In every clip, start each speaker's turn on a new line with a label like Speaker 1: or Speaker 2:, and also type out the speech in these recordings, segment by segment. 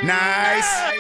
Speaker 1: Nice.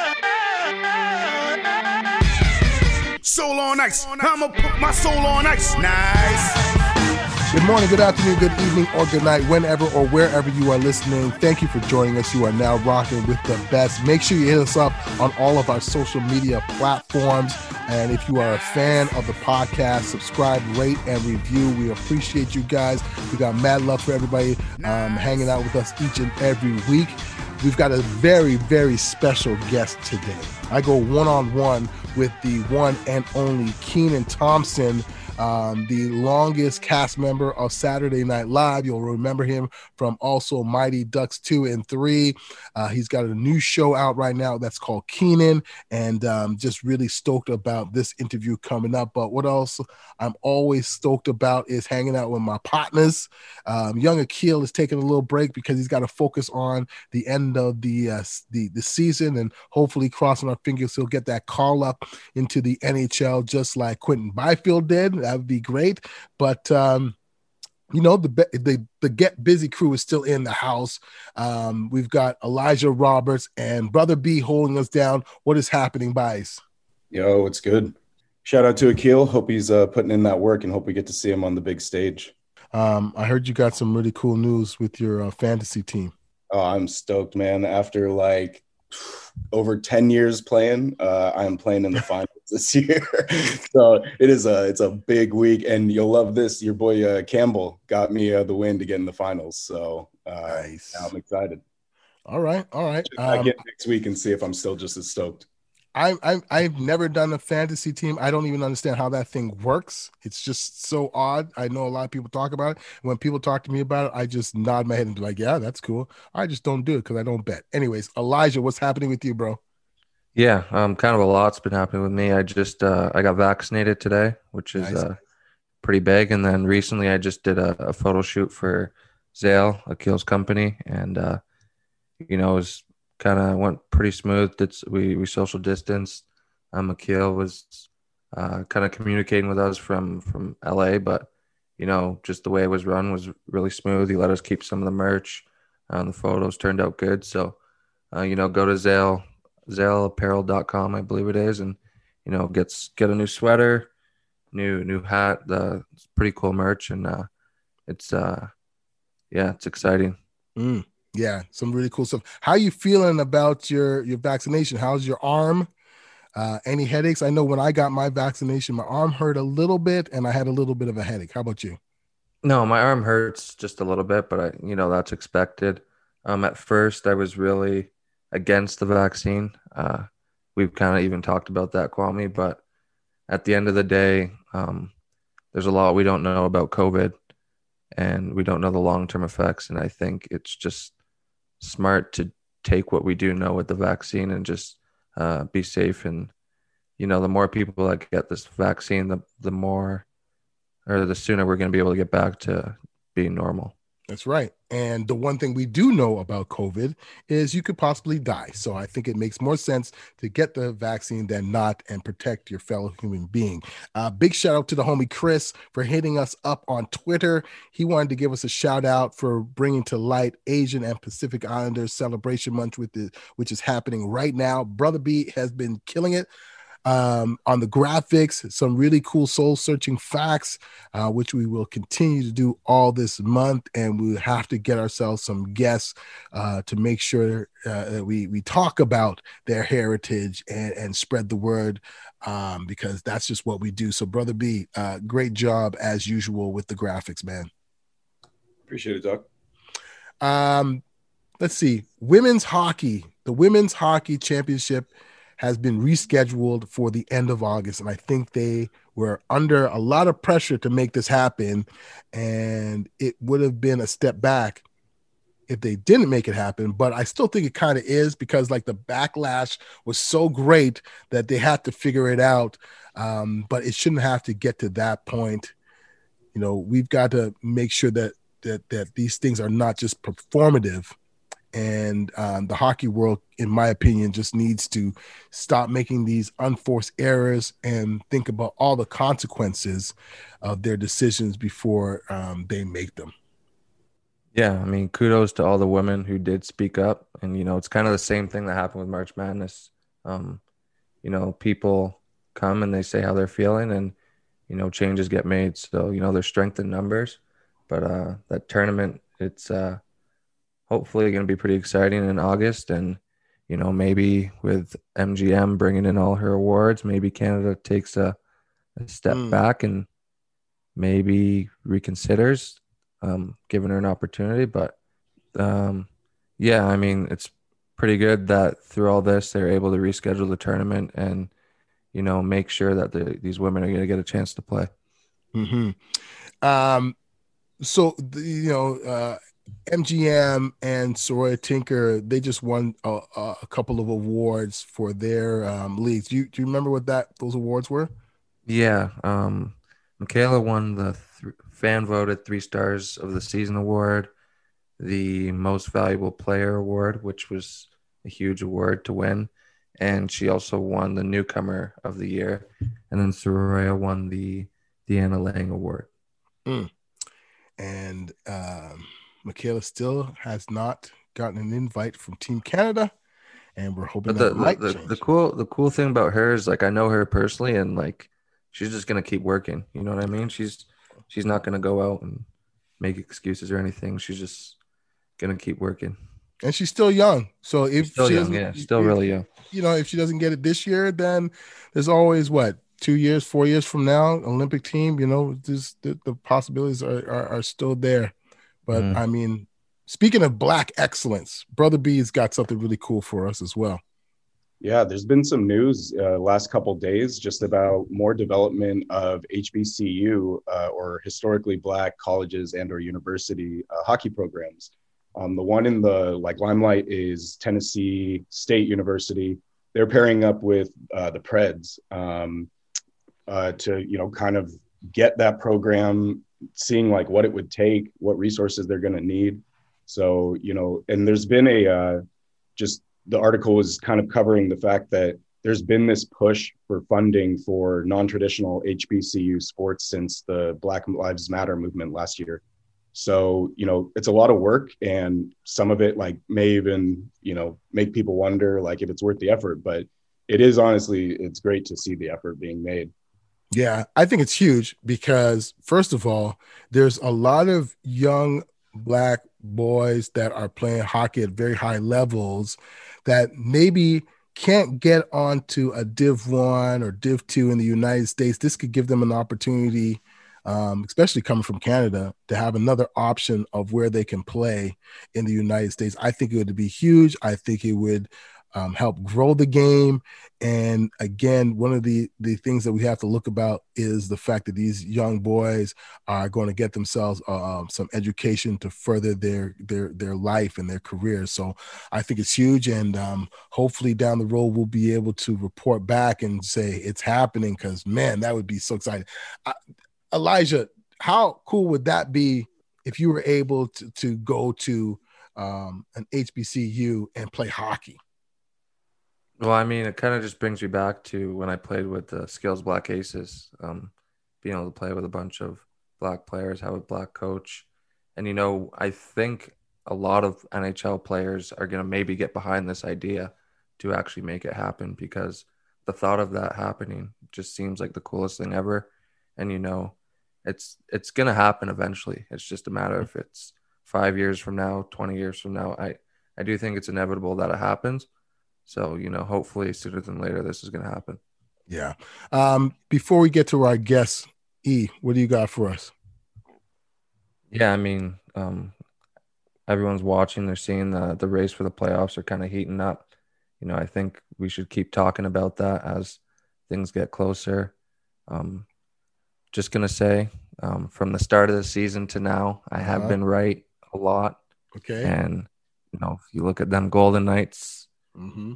Speaker 1: Soul on ice. I'ma put my soul on ice. Nice.
Speaker 2: Good morning, good afternoon, good evening, or good night, whenever or wherever you are listening. Thank you for joining us. You are now rocking with the best. Make sure you hit us up on all of our social media platforms. And if you are a fan of the podcast, subscribe, rate, and review. We appreciate you guys. We got mad love for everybody hanging out with us each and every week. We've got a very, very special guest today. I go one-on-one with the one and only Kenan Thompson, the longest cast member of Saturday Night Live. You'll remember him from also Mighty Ducks 2 and 3. He's got a new show out right now that's called Kenan, and just really stoked about this interview coming up. But what else I'm always stoked about is hanging out with my partners. Young Akil is taking a little break because he's got to focus on the end of the season, and hopefully, crossing our fingers, he'll get that call up into the NHL just like Quentin Byfield did. That would be great. But the Get Busy crew is still in the house. We've got Elijah Roberts and Brother B holding us down. What is happening, Bice?
Speaker 3: Yo, it's good. Shout out to Akil. Hope he's putting in that work, and hope we get to see him on the big stage.
Speaker 2: I heard you got some really cool news with your fantasy team.
Speaker 3: Oh, I'm stoked, man. After like over 10 years playing, I'm playing in the finals this year. So it's a big week, and you'll love this. Your boy Campbell got me the win to get in the finals. So
Speaker 2: nice.
Speaker 3: I'm excited.
Speaker 2: All right.
Speaker 3: I get next week and see if I'm still just as stoked.
Speaker 2: I've never done a fantasy team. I don't even understand how that thing works. It's just so odd. I know a lot of people talk about it. When people talk to me about it, I just nod my head and be like, yeah, that's cool. I just don't do it because I don't bet. Anyways, Elijah, what's happening with you, bro?
Speaker 4: Yeah, kind of a lot's been happening with me. I just I got vaccinated today, which is
Speaker 2: nice.
Speaker 4: Pretty big. And then recently I just did a photo shoot for Zale, Akil's company, and it was kind of went pretty smooth. We social distanced. Akil was kind of communicating with us from LA, but just the way it was run was really smooth. He let us keep some of the merch. The photos turned out good. So go to zaleapparel.com, I believe it is, and get a new sweater, new hat. It's pretty cool merch, and it's exciting.
Speaker 2: Yeah, some really cool stuff. How are you feeling about your vaccination? How's your arm? Any headaches? I know when I got my vaccination, my arm hurt a little bit, and I had a little bit of a headache. How about you?
Speaker 4: No, my arm hurts just a little bit, but that's expected. At first, I was really against the vaccine. We've kind of even talked about that, Kwame, but at the end of the day, there's a lot we don't know about COVID, and we don't know the long-term effects. And I think it's just smart to take what we do know with the vaccine and just be safe. And, the more people that get this vaccine, the sooner we're going to be able to get back to being normal.
Speaker 2: That's right. And the one thing we do know about COVID is you could possibly die. So I think it makes more sense to get the vaccine than not and protect your fellow human being. Big shout out to the homie Chris for hitting us up on Twitter. He wanted to give us a shout out for bringing to light Asian and Pacific Islanders Celebration Month, which is happening right now. Brother B has been killing it. On the graphics, some really cool soul-searching facts, which we will continue to do all this month, and we have to get ourselves some guests to make sure that we talk about their heritage and spread the word, because that's just what we do. So, Brother B, great job as usual with the graphics, man.
Speaker 3: Appreciate it, Doc.
Speaker 2: Let's see. Women's hockey, the Women's Hockey Championship has been rescheduled for the end of August. And I think they were under a lot of pressure to make this happen. And it would have been a step back if they didn't make it happen. But I still think it kind of is, because like the backlash was so great that they had to figure it out. But it shouldn't have to get to that point. We've got to make sure that these things are not just performative. And the hockey world, in my opinion, just needs to stop making these unforced errors and think about all the consequences of their decisions before they make them.
Speaker 4: Yeah, I mean, kudos to all the women who did speak up And, it's kind of the same thing that happened with March Madness. People come and they say how they're feeling, and, changes get made. So, there's strength in numbers. But that tournament, it's hopefully going to be pretty exciting in August. And, maybe with MGM bringing in all her awards, maybe Canada takes a step back and maybe reconsiders giving her an opportunity. But yeah, I mean, it's pretty good that through all this, they're able to reschedule the tournament and, make sure that these women are going to get a chance to play.
Speaker 2: Mm-hmm. So, MGM and Soraya Tinker, they just won a couple of awards for their leagues. Do you remember what those awards were?
Speaker 4: Yeah. Michaela won the fan voted 3 stars of the season award, the most valuable player award, which was a huge award to win. And she also won the newcomer of the year. And then Soraya won the Deanna Lang award.
Speaker 2: And Michaela still has not gotten an invite from Team Canada, and we're hoping that might change.
Speaker 4: The cool thing about her is, like, I know her personally, and like she's just gonna keep working. You know what I mean? She's not gonna go out and make excuses or anything. She's just gonna keep working.
Speaker 2: And she's still young, so if
Speaker 4: still
Speaker 2: she
Speaker 4: young, really young.
Speaker 2: If she doesn't get it this year, then there's always 2 years, 4 years from now, Olympic team. The possibilities are still there. But I mean, speaking of Black excellence, Brother B's got something really cool for us as well.
Speaker 3: Yeah, there's been some news last couple days just about more development of HBCU or historically Black colleges and or university hockey programs. The one in the limelight is Tennessee State University. They're pairing up with the Preds to kind of get that program, seeing what it would take, what resources they're going to need. So, and there's been the article was kind of covering the fact that there's been this push for funding for non-traditional HBCU sports since the Black Lives Matter movement last year. So, it's a lot of work, and some of it may even, make people wonder if it's worth the effort, but it is honestly, it's great to see the effort being made.
Speaker 2: Yeah, I think it's huge because, first of all, there's a lot of young Black boys that are playing hockey at very high levels that maybe can't get onto a Div 1 or Div 2 in the United States. This could give them an opportunity, especially coming from Canada, to have another option of where they can play in the United States. I think it would be huge. I think it would help grow the game. And again, one of the things that we have to look about is the fact that these young boys are going to get themselves some education to further their life and their careers. So I think it's huge. And hopefully down the road, we'll be able to report back and say it's happening, because, man, that would be so exciting. Elijah, how cool would that be if you were able to go to an HBCU and play hockey?
Speaker 4: Well, I mean, it kind of just brings me back to when I played with the Skills Black Aces, being able to play with a bunch of Black players, have a Black coach. And, I think a lot of NHL players are going to maybe get behind this idea to actually make it happen, because the thought of that happening just seems like the coolest thing ever. And, it's going to happen eventually. It's just a matter of it's 5 years from now, 20 years from now. I do think it's inevitable that it happens. So, hopefully sooner than later, this is going to happen.
Speaker 2: Yeah. Before we get to our guests, E, what do you got for us?
Speaker 4: Yeah, I mean, everyone's watching. They're seeing the race for the playoffs are kind of heating up. I think we should keep talking about that as things get closer. Just going to say, from the start of the season to now, I have been right a lot.
Speaker 2: Okay.
Speaker 4: And, if you look at them Golden Knights,
Speaker 2: mm-hmm.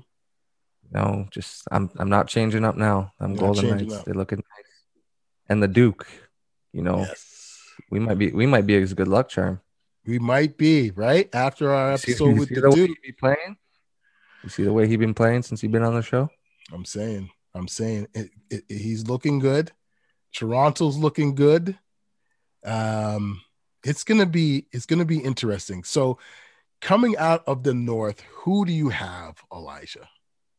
Speaker 4: I'm not changing up now. I'm Golden Knights. They're looking nice. And the Duke,
Speaker 2: yes.
Speaker 4: we might be a good luck charm.
Speaker 2: We might be, right? After our episode with the Duke.
Speaker 4: You see the way he's been playing since he's been on the show?
Speaker 2: I'm saying he's looking good. Toronto's looking good. It's gonna be interesting. So Coming out of the North, who do you have, Elijah?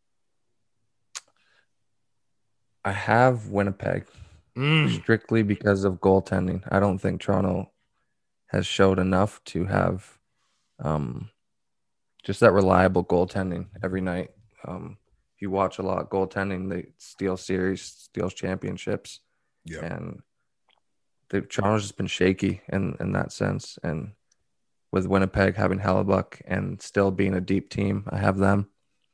Speaker 4: I have Winnipeg strictly because of goaltending. I don't think Toronto has showed enough to have just that reliable goaltending every night. If you watch a lot of goaltending, they steal series, steals championships.
Speaker 2: Yeah.
Speaker 4: And Toronto's just been shaky in that sense. And with Winnipeg having Hellebuck and still being a deep team, I have them.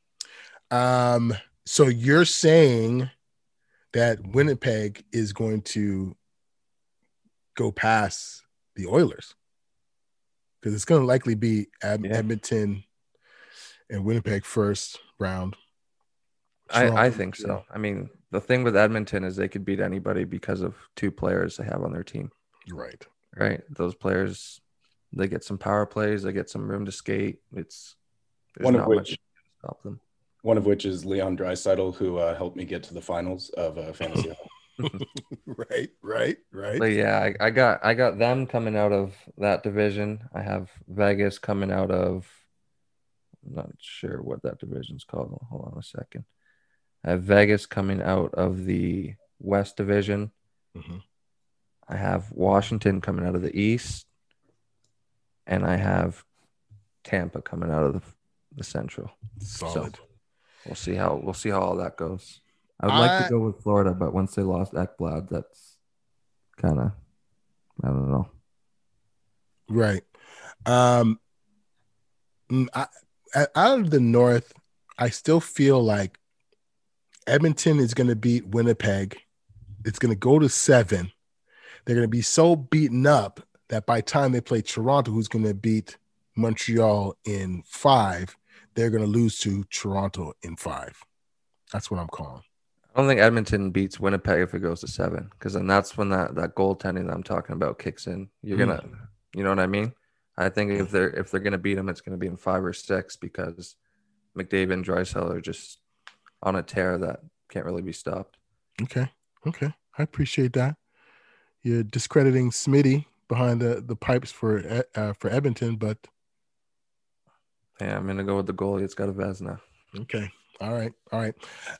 Speaker 2: So you're saying that Winnipeg is going to go past the Oilers? Because it's going to likely be Edmonton and Winnipeg first round.
Speaker 4: I think so. I mean, the thing with Edmonton is they could beat anybody because of two players they have on their team. Right. Those players, they get some power plays. They get some room to skate. There's not much to stop them.
Speaker 3: One of which is Leon Draisaitl, who helped me get to the finals of fantasy.
Speaker 2: Right.
Speaker 4: But yeah, I got them coming out of that division. I have Vegas coming out of, I'm not sure what that division's called. Hold on a second. I have Vegas coming out of the West Division.
Speaker 2: Mm-hmm.
Speaker 4: I have Washington coming out of the East. And I have Tampa coming out of the Central.
Speaker 2: Solid.
Speaker 4: So we'll see how all that goes. I would like to go with Florida, but once they lost Ekblad, that's kind of, I don't know.
Speaker 2: Right. Out of the North, I still feel like Edmonton is going to beat Winnipeg. It's going to go to 7. They're going to be so beaten up that by the time they play Toronto, who's going to beat Montreal in 5, they're going to lose to Toronto in 5. That's what I'm calling.
Speaker 4: I don't think Edmonton beats Winnipeg if it goes to 7, because then that's when that goaltending that I'm talking about kicks in. You're gonna, you know what I mean? I think if they're gonna beat them, it's gonna be in 5 or 6 because McDavid and Draisaitl are just on a tear that can't really be stopped.
Speaker 2: Okay, I appreciate that. You're discrediting Smitty behind the pipes for Edmonton, but
Speaker 4: yeah, I'm gonna go with the goalie. It's got a Vezina.
Speaker 2: Okay, all right.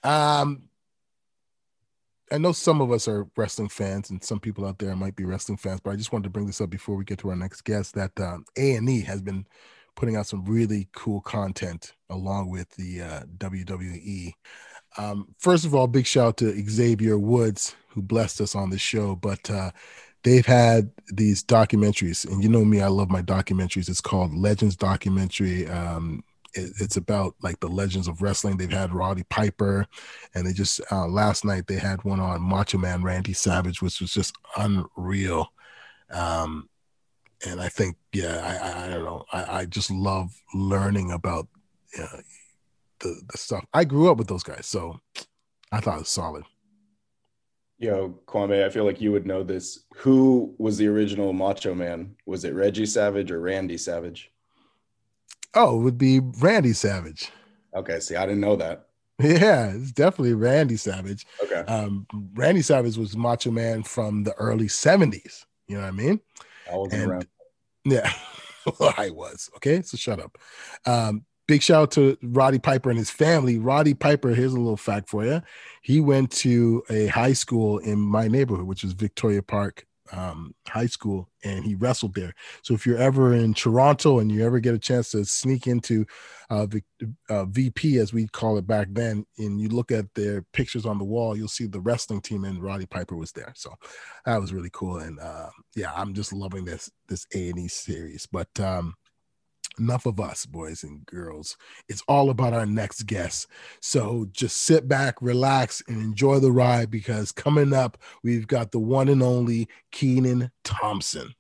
Speaker 2: I know some of us are wrestling fans, and some people out there might be wrestling fans, but I just wanted to bring this up before we get to our next guest, that A&E has been putting out some really cool content along with the WWE. First of all, big shout out to Xavier Woods, who blessed us on the show, but they've had these documentaries, and you know me, I love my documentaries. It's called Legends Documentary. It's about like the legends of wrestling. They've had Roddy Piper, and they just last night they had one on Macho Man Randy Savage, which was just unreal. And I think, I don't know. I just love learning about the stuff. I grew up with those guys, so I thought it was solid.
Speaker 3: Yo, Kwame, I feel like you would know this. Who was the original Macho Man? Was it Reggie Savage or Randy Savage?
Speaker 2: Oh, it would be Randy Savage.
Speaker 3: Okay, see, I didn't know that.
Speaker 2: Yeah, it's definitely Randy Savage.
Speaker 3: Okay.
Speaker 2: Randy Savage was Macho Man from the early 70s. You know what I mean?
Speaker 3: I wasn't around.
Speaker 2: Yeah, well, I was. Okay, so shut up. Big shout out to Roddy Piper and his family. Roddy Piper, here's a little fact for you. He went to a high school in my neighborhood, which is Victoria Park High School, and he wrestled there. So if you're ever in Toronto and you ever get a chance to sneak into VP, as we call it back then, and you look at their pictures on the wall, you'll see the wrestling team, and Roddy Piper was there. So that was really cool. And yeah, I'm just loving this A&E series. But enough of us, boys and girls. It's all about our next guest. So just sit back, relax, and enjoy the ride, because coming up, we've got the one and only Kenan Thompson.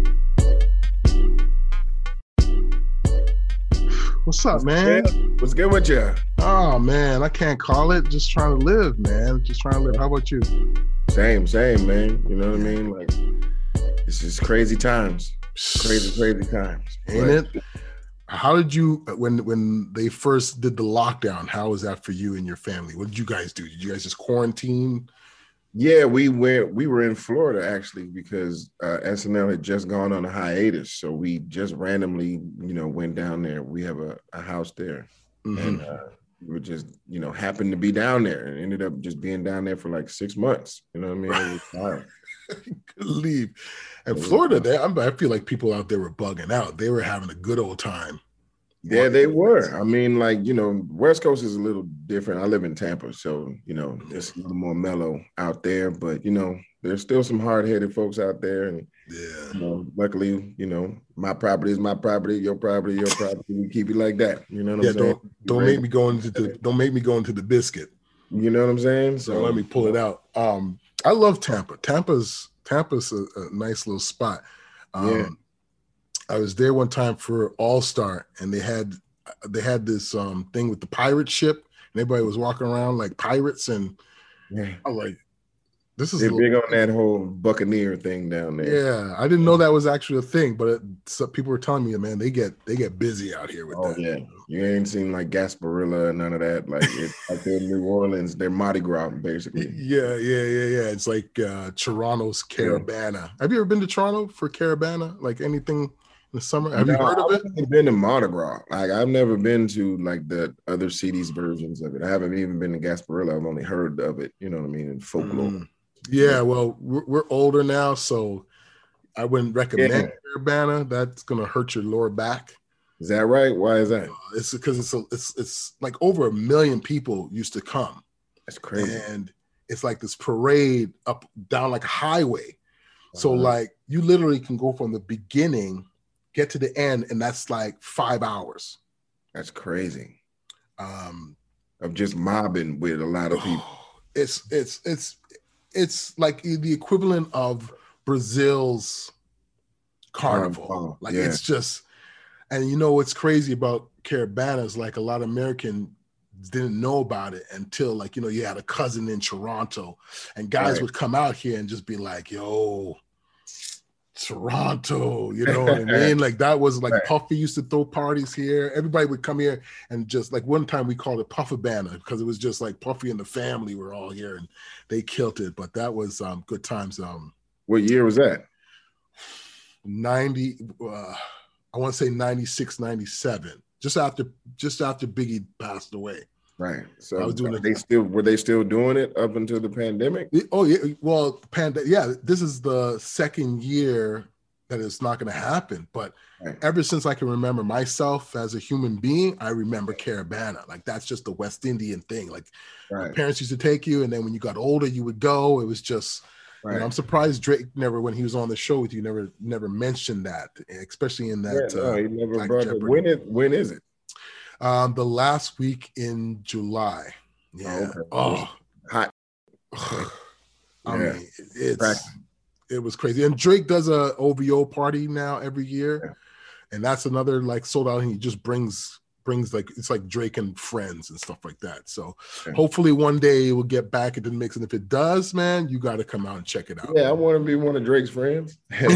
Speaker 2: What's up, man?
Speaker 5: What's good with you?
Speaker 2: Oh, man, I can't call it. Just trying to live, man. Just trying to live. How about you?
Speaker 5: Same, man. You know what I mean? Like, it's just crazy times. Crazy times.
Speaker 2: Ain't it? How did you, when they first did the lockdown, how was that for you and your family? What did you guys do? Did you guys just quarantine?
Speaker 5: Yeah, we were in Florida actually because SNL had just gone on a hiatus, so we just randomly, went down there. We have a house there, and we were just, happened to be down there, and ended up just being down there for like 6 months. You know what I mean? It was wild.
Speaker 2: Good leave. And Florida, I feel like people out there were bugging out. They were having a good old time.
Speaker 5: Yeah, they were. I mean, like, West Coast is a little different. I live in Tampa, so, it's a little more mellow out there. But, there's still some hard-headed folks out there. And, luckily, my property is my property, your property, your property. We keep it like that. You know what I'm saying?
Speaker 2: Don't make me go into the biscuit.
Speaker 5: You know what I'm saying?
Speaker 2: So let me pull it out. I love Tampa. Tampa's a nice little spot. I was there one time for All-Star, and they had this thing with the pirate ship, and everybody was walking around like pirates, and I'm like,
Speaker 5: they're big on that whole Buccaneer thing down there.
Speaker 2: Yeah, I didn't know that was actually a thing, but some people were telling me, man, they get busy out here with that.
Speaker 5: Yeah, you ain't seen like Gasparilla and none of that. Like it's like they're New Orleans, they're Mardi Gras basically.
Speaker 2: Yeah. It's like Toronto's Carabana. Have you ever been to Toronto for Carabana? Like anything in the summer? Have you heard of it?
Speaker 5: I've been to Mardi Gras. Like I've never been to like the other cities' versions of it. I haven't even been to Gasparilla. I've only heard of it. You know what I mean? In folklore.
Speaker 2: Yeah, well, we're older now, so I wouldn't recommend Carabana. That's gonna hurt your lower back.
Speaker 5: Is that right? Why is that?
Speaker 2: It's because it's like over 1 million people used to come.
Speaker 5: That's crazy.
Speaker 2: And it's like this parade up down like a highway. So like you literally can go from the beginning, get to the end, and that's like 5 hours.
Speaker 5: That's crazy. Of just mobbing with a lot of people.
Speaker 2: It's like the equivalent of Brazil's carnival. It's just, and what's crazy about Carabana is like a lot of Americans didn't know about it until like, you had a cousin in Toronto, and guys would come out here and just be like, yo, Toronto, you know what I mean? Like that was like Puffy used to throw parties here. Everybody would come here and just like one time we called it Puffabana because it was just like Puffy and the family were all here and they killed it. But that was good times.
Speaker 5: What year was that?
Speaker 2: 90, I want to say 96, 97, just after Biggie passed away.
Speaker 5: Right. So
Speaker 2: I was doing
Speaker 5: were they still doing it up until the pandemic?
Speaker 2: Oh yeah. Well, this is the second year that it's not going to happen. But ever since I can remember myself as a human being, I remember Carabana. Like that's just the West Indian thing. Like my parents used to take you, and then when you got older, you would go. It was just. I'm surprised Drake never, when he was on the show with you, never mentioned that, especially in that.
Speaker 5: He never brought it. When is it?
Speaker 2: The last week in July. Yeah.
Speaker 5: Hot.
Speaker 2: I mean, it was crazy. And Drake does a OVO party now every year, and that's another like sold out. And he just brings like it's like Drake and friends and stuff like that. So hopefully one day it will get back into the mix. And if it does, man, you got to come out and check it out.
Speaker 5: Yeah, I want to be one of Drake's friends.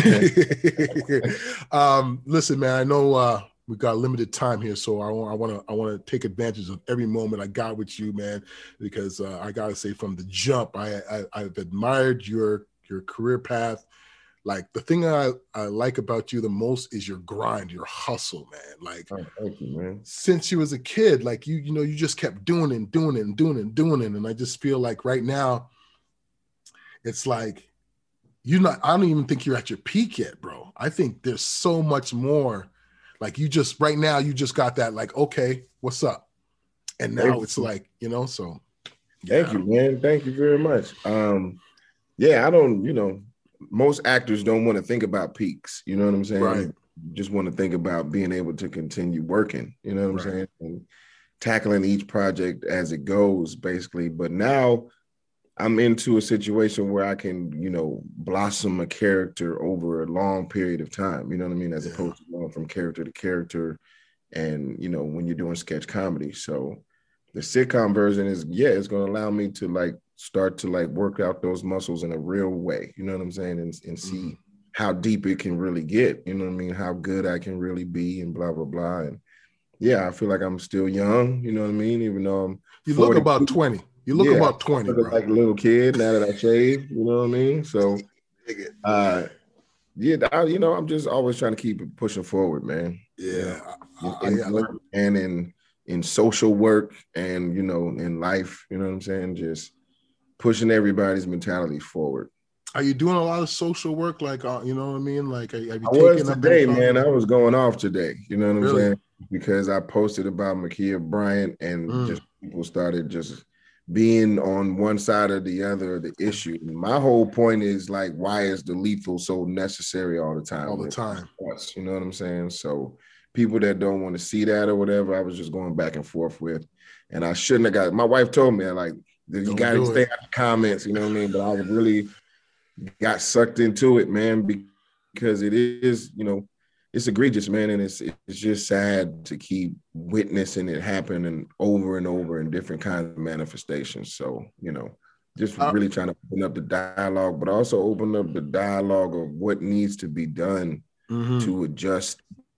Speaker 2: Listen, man, I know we got limited time here, so I want to take advantage of every moment I got with you, man, because I gotta say from the jump, I've admired your career path. Like the thing I like about you the most is your grind, your hustle, man. Like
Speaker 5: thank you, man.
Speaker 2: Since you was a kid, like you just kept doing it, and I just feel like right now, it's like I don't even think you're at your peak yet, bro. I think there's so much more. Like right now you just got that like, okay, what's up? And now it's like, so.
Speaker 5: Thank you, man. Thank you very much. I don't, most actors don't want to think about peaks. You know what I'm saying?
Speaker 2: Right.
Speaker 5: Just want to think about being able to continue working, you know what I'm saying? And tackling each project as it goes, basically. But now I'm into a situation where I can, blossom a character over a long period of time, you know what I mean? As opposed to going from character to character and, when you're doing sketch comedy. So the sitcom version is, it's going to allow me to like start to like work out those muscles in a real way, you know what I'm saying? And see how deep it can really get, you know what I mean? How good I can really be and blah, blah, blah. And I feel like I'm still young, you know what I mean? Even though
Speaker 2: you look about 20. You look about 20,
Speaker 5: I look
Speaker 2: bro.
Speaker 5: like a little kid now that I shave. You know what I mean? So, I'm just always trying to keep it pushing forward, man.
Speaker 2: Yeah.
Speaker 5: In work and in social work and, in life, you know what I'm saying? Just pushing everybody's mentality forward.
Speaker 2: Are you doing a lot of social work? Like, you know what I mean? Like, have you
Speaker 5: I was
Speaker 2: taken
Speaker 5: today,
Speaker 2: up
Speaker 5: man. I was going off today. You know what I'm
Speaker 2: Really?
Speaker 5: saying? Because I posted about Ma'Khia Bryant and just people started just being on one side or the other of the issue. My whole point is like, why is the lethal so necessary all the time?
Speaker 2: All the time.
Speaker 5: Us, you know what I'm saying? So people that don't want to see that or whatever, I was just going back and forth with. And I shouldn't have got, my wife told me, like, you got to stay out of the comments, you know what I mean? But I was really got sucked into it, man, because it is, it's egregious, man. And it's just sad to keep witnessing it happening over and over in different kinds of manifestations. So, just really trying to open up the dialogue, but also open up the dialogue of what needs to be done to adjust,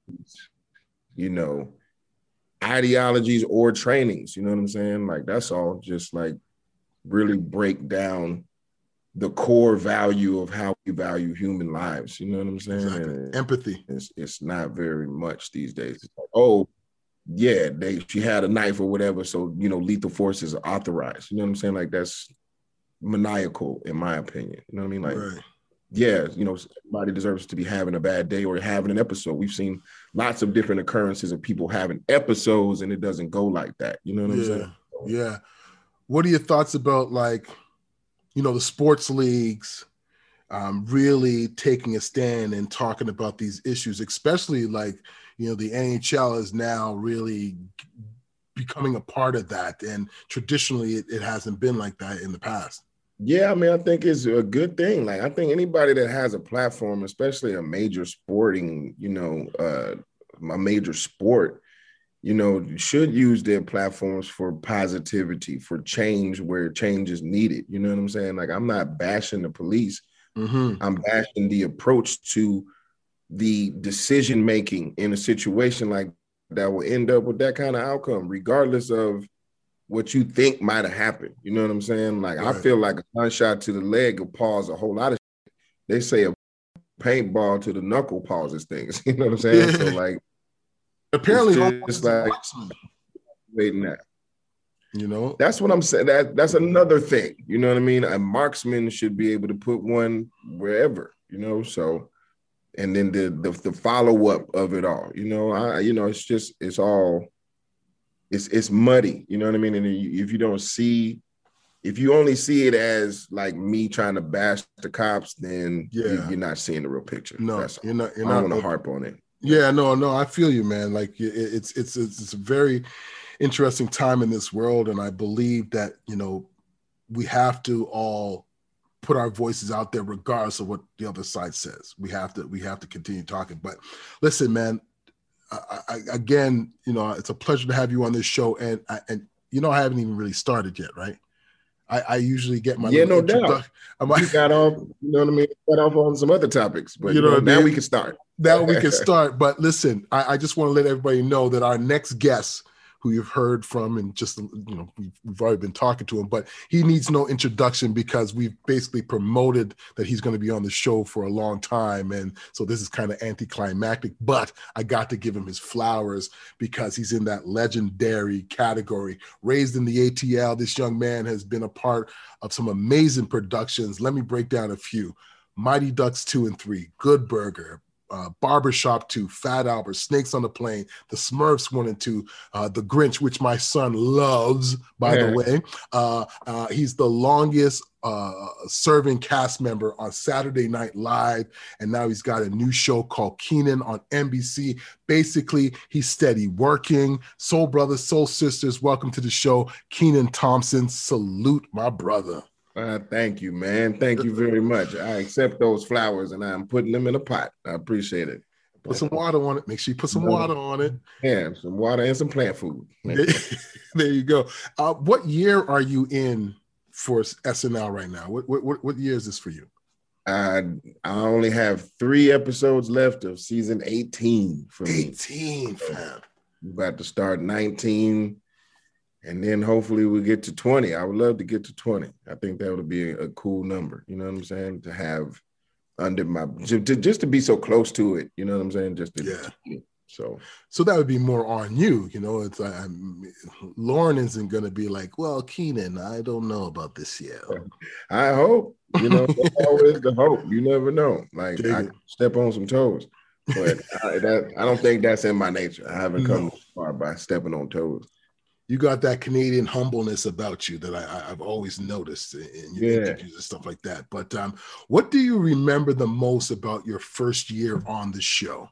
Speaker 5: ideologies or trainings. You know what I'm saying? Like, that's all. Just like really break down the core value of how we value human lives. You know what I'm saying?
Speaker 2: Exactly. Empathy.
Speaker 5: It's not very much these days. It's like, oh, yeah, she had a knife or whatever, so, lethal force is authorized. You know what I'm saying? Like, that's maniacal, in my opinion. You know what I mean? Like,
Speaker 2: right.
Speaker 5: Yeah, somebody deserves to be having a bad day or having an episode. We've seen lots of different occurrences of people having episodes, and it doesn't go like that. You know what I'm saying?
Speaker 2: Yeah. What are your thoughts about, like, the sports leagues really taking a stand and talking about these issues, especially like, the NHL is now really becoming a part of that. And traditionally it hasn't been like that in the past.
Speaker 5: Yeah, I mean, I think it's a good thing. Like, I think anybody that has a platform, especially a major sporting, a major sport, should use their platforms for positivity, for change where change is needed. You know what I'm saying? Like, I'm not bashing the police. I'm bashing the approach to the decision-making in a situation like that will end up with that kind of outcome, regardless of what you think might have happened. You know what I'm saying? Like, right. I feel like a gunshot to the leg will pause a whole lot of shit. They say a paintball to the knuckle pauses things. You know what I'm saying? Yeah. So, like,
Speaker 2: apparently
Speaker 5: it's like waiting that. That's what I'm saying. That's another thing. You know what I mean? A marksman should be able to put one wherever. So, and then the follow-up of it all. It's all. It's muddy, you know what I mean? And if you only see it as like me trying to bash the cops, then you're not seeing the real picture.
Speaker 2: No, you're not. I
Speaker 5: don't want to harp on it.
Speaker 2: Yeah, no, I feel you, man. Like, it's a very interesting time in this world, and I believe that we have to all put our voices out there, regardless of what the other side says. We have to continue talking. But listen, man. Again, it's a pleasure to have you on this show, and I haven't even really started yet, right? I usually get my
Speaker 5: no doubt. You got off, you know what I mean? Got off on some other topics, but now we can start.
Speaker 2: Now we can start. But listen, I just want to let everybody know that our next guest, who you've heard from, and just we've already been talking to him, but he needs no introduction because we've basically promoted that he's going to be on the show for a long time, and so this is kind of anticlimactic. But I got to give him his flowers because he's in that legendary category. Raised in the ATL, this young man has been a part of some amazing productions. Let me break down a few: Mighty Ducks 2 and 3, Good Burger, Barbershop 2, Fat Albert, Snakes on the Plane, The Smurfs 1 and 2, The Grinch, which my son loves, by the way. He's the longest serving cast member on Saturday Night Live, and now he's got a new show called Kenan on NBC. Basically, he's steady working. Soul Brothers, Soul Sisters, welcome to the show. Kenan Thompson, salute my brother.
Speaker 5: Thank you, man. Thank you very much. I accept those flowers, and I'm putting them in a pot. I appreciate it.
Speaker 2: Put some water on it. Make sure you put some water on it.
Speaker 5: Yeah, some water and some plant food.
Speaker 2: There you go. What year are you in for SNL right now? What year is this for you?
Speaker 5: I only have 3 episodes left of season 18 for me.
Speaker 2: 18, fam.
Speaker 5: About to start 19. And then hopefully we get to 20. I would love to get to 20. I think that would be a cool number. You know what I'm saying? To have under my just to be so close to it. You know what I'm saying? Just to
Speaker 2: so that would be more on you. You know, it's Lauren isn't going to be like, well, Keenan, I don't know about this yet.
Speaker 5: I hope. You know, that's always the hope. You never know. Like I step on some toes, but I don't think that's in my nature. I haven't come this far by stepping on toes.
Speaker 2: You got that Canadian humbleness about you that I've always noticed in your interviews and stuff like that. But what do you remember the most about your first year on the show?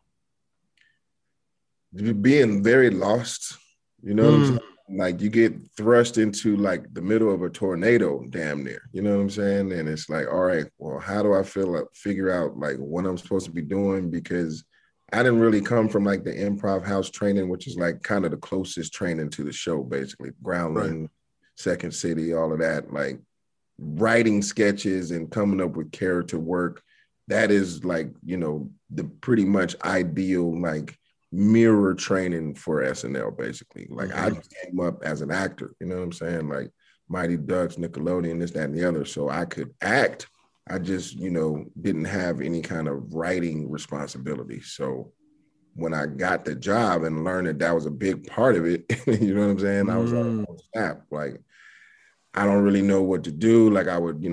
Speaker 5: Being very lost, you know what I'm saying? Like you get thrust into like the middle of a tornado damn near, you know what I'm saying? And it's like, all right, well, how do I figure out like what I'm supposed to be doing? Because I didn't really come from like the Improv House training, which is like kind of the closest training to the show, basically. Groundling, Second City, all of that. Like writing sketches and coming up with character work. That is like, you know, the pretty much ideal like mirror training for SNL, basically. Like I just came up as an actor, you know what I'm saying? Like Mighty Ducks, Nickelodeon, this, that, and the other. So I could act. I just, you know, didn't have any kind of writing responsibility. So when I got the job and learned that was a big part of it, you know what I'm saying? I was like, oh, snap. Like, I don't really know what to do. Like I would,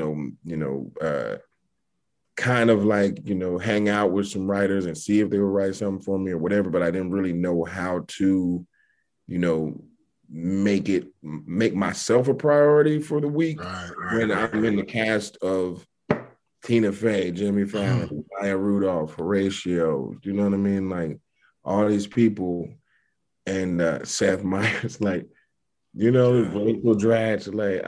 Speaker 5: kind of like, you know, hang out with some writers and see if they would write something for me or whatever, but I didn't really know how to, you know, make myself a priority for the week when I'm in the cast of Tina Fey, Jimmy Fallon, Maya Rudolph, Horatio, do you know what I mean? Like all these people and Seth Meyers, like, you know, Rachel Dratch, like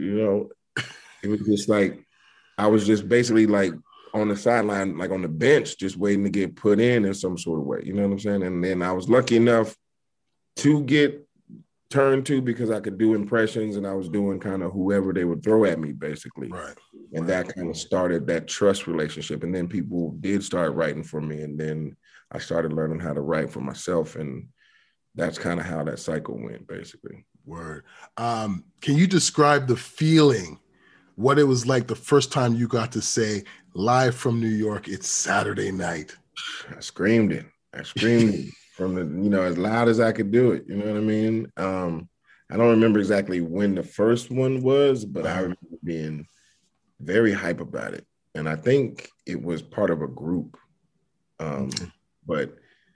Speaker 5: it was just like, I was just basically like on the sideline, like on the bench, just waiting to get put in some sort of way, you know what I'm saying? And then I was lucky enough to get turned to because I could do impressions and I was doing kind of whoever they would throw at me, basically. And that kind of started that trust relationship. And then people did start writing for me. And then I started learning how to write for myself. And that's kind of how that cycle went, basically.
Speaker 2: Word. Can you describe the feeling, what it was like the first time you got to say, live from New York, it's Saturday night?
Speaker 5: I screamed it. From the, you know, as loud as I could do it. You know what I mean? I don't remember exactly when the first one was, but I remember being very hype about it. And I think it was part of a group. But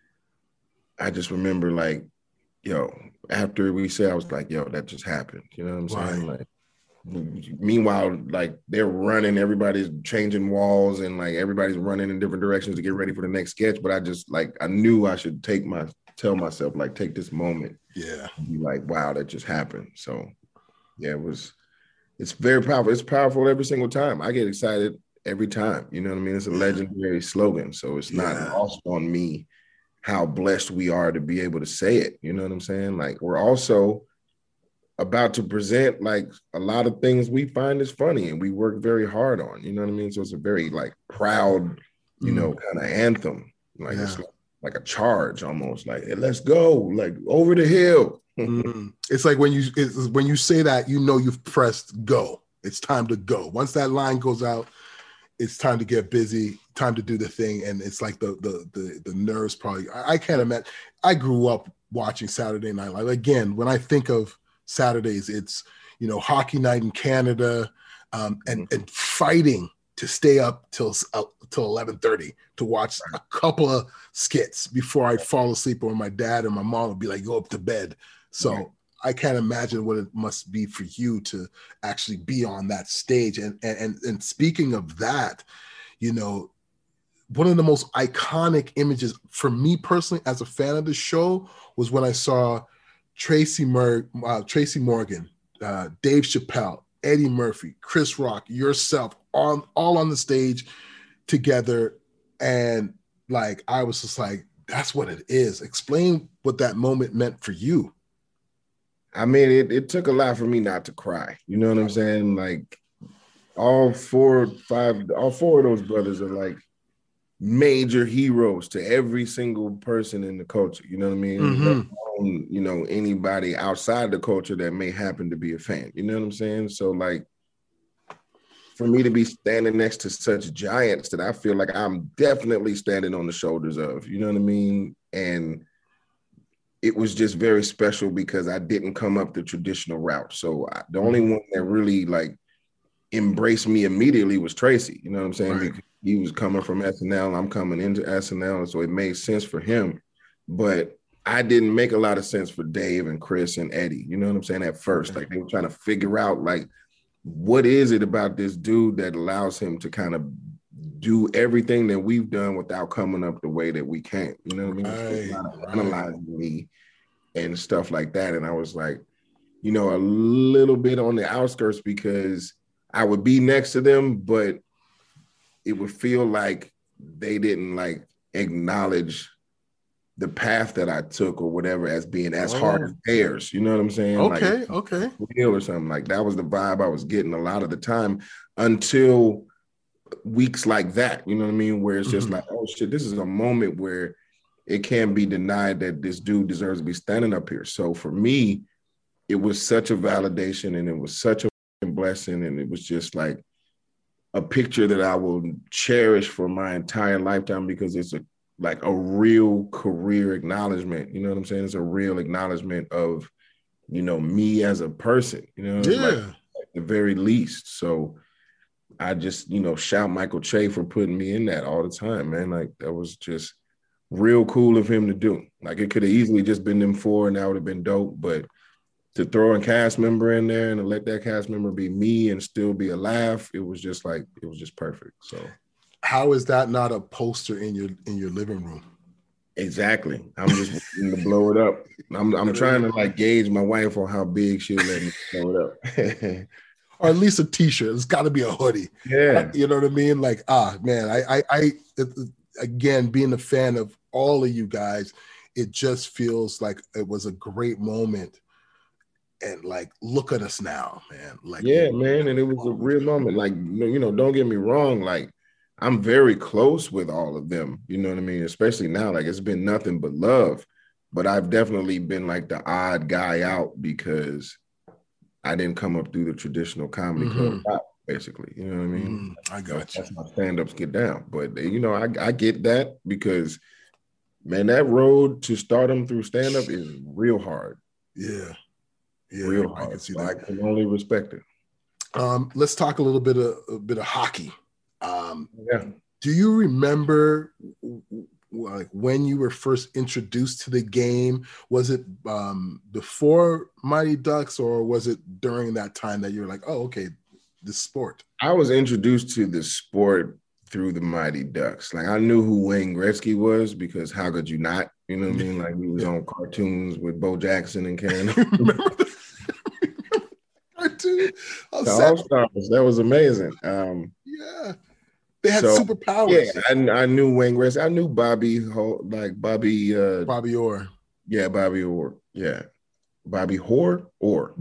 Speaker 5: I just remember like, yo, after we said, I was like, yo, that just happened. You know what I'm saying? Like, meanwhile, like they're running, everybody's changing walls and like everybody's running in different directions to get ready for the next sketch. But I just like, I knew I should tell myself, like, take this moment. Yeah. Be like, wow, that just happened. So yeah, it's very powerful. It's powerful every single time. I get excited every time. You know what I mean? It's a legendary slogan. So it's not lost on me how blessed we are to be able to say it. You know what I'm saying? Like we're also about to present like a lot of things we find is funny and we work very hard on, you know what I mean? So it's a very like proud, you know, kind of anthem. Like it's like a charge almost, like, hey, let's go, like over the hill.
Speaker 2: It's like when you say that, you know, you've pressed go. It's time to go. Once that line goes out, it's time to get busy, time to do the thing. And it's like the nerves probably, I can't imagine. I grew up watching Saturday Night Live. Again, when I think of Saturdays, it's, you know, hockey night in Canada, and fighting to stay up till 11:30 to watch a couple of skits before I'd fall asleep, or my dad and my mom would be like, go up to bed. So I can't imagine what it must be for you to actually be on that stage. And speaking of that, you know, one of the most iconic images for me personally as a fan of the show was when I saw Tracy Morgan, Dave Chappelle, Eddie Murphy, Chris Rock, yourself, all on the stage together. And like, I was just like, that's what it is. Explain what that moment meant for you.
Speaker 5: I mean, it took a lot for me not to cry. You know what I'm saying? Like all four of those brothers are like major heroes to every single person in the culture. You know what I mean?
Speaker 2: Mm-hmm.
Speaker 5: You know, anybody outside the culture that may happen to be a fan. You know what I'm saying? So like, for me to be standing next to such giants that I feel like I'm definitely standing on the shoulders of, you know what I mean? And it was just very special because I didn't come up the traditional route. So the only one that really like embraced me immediately was Tracy, you know what I'm saying?
Speaker 2: Right.
Speaker 5: Because he was coming from SNL, I'm coming into SNL, so it made sense for him. But I didn't make a lot of sense for Dave and Chris and Eddie, you know what I'm saying, at first. Like they were trying to figure out like, what is it about this dude that allows him to kind of do everything that we've done without coming up the way that we can? You know what I mean? So analyzing me and stuff like that. And I was like, you know, a little bit on the outskirts because I would be next to them, but it would feel like they didn't like acknowledge the path that I took or whatever as being as hard as theirs. You know what I'm saying?
Speaker 2: Okay,
Speaker 5: like, real or something. Like that was the vibe I was getting a lot of the time until weeks like that. You know what I mean? Where it's just like, oh shit, this is a moment where it can't be denied that this dude deserves to be standing up here. So for me, it was such a validation and it was such a blessing. And it was just like a picture that I will cherish for my entire lifetime because it's a real career acknowledgement. You know what I'm saying? It's a real acknowledgement of, you know, me as a person, you know, like, at the very least. So I just, you know, shout Michael Che for putting me in that all the time, man. Like that was just real cool of him to do. Like it could have easily just been them four and that would have been dope, but to throw a cast member in there and to let that cast member be me and still be a laugh, it was just perfect. So
Speaker 2: how is that not a poster in your living room?
Speaker 5: Exactly. I'm just going to blow it up. I'm trying to like gauge my wife on how big she'll let me blow it up.
Speaker 2: Or at least a t-shirt. It's got to be a hoodie.
Speaker 5: Yeah.
Speaker 2: You know what I mean? Like, man, I again, being a fan of all of you guys, it just feels like it was a great moment. And like, look at us now, man. Like,
Speaker 5: yeah, man. And it was a real moment. Like, you know, don't get me wrong. Like, I'm very close with all of them. You know what I mean? Especially now, like it's been nothing but love, but I've definitely been like the odd guy out because I didn't come up through the traditional comedy club route, basically. You know what I mean?
Speaker 2: I got you.
Speaker 5: That's how stand-ups get down. But, you know, I get that because, man, that road to stardom through stand-up is real hard.
Speaker 2: Yeah.
Speaker 5: Real hard.
Speaker 2: I can see that.
Speaker 5: I can only respect it.
Speaker 2: Let's talk a little bit of hockey.
Speaker 5: Yeah.
Speaker 2: Do you remember like when you were first introduced to the game? Was it before Mighty Ducks or was it during that time that you were like, oh, okay, this sport?
Speaker 5: I was introduced to the sport through the Mighty Ducks. Like I knew who Wayne Gretzky was because how could you not? You know what I mean? Like he was on cartoons with Bo Jackson and Ken.
Speaker 2: Cartoon?
Speaker 5: All-Stars. That was amazing.
Speaker 2: Yeah. They had superpowers.
Speaker 5: Yeah, I knew Wayne Gretzky. I knew Bobby
Speaker 2: Orr.
Speaker 5: Yeah, Bobby Orr. Yeah. Bobby Orr? Orr.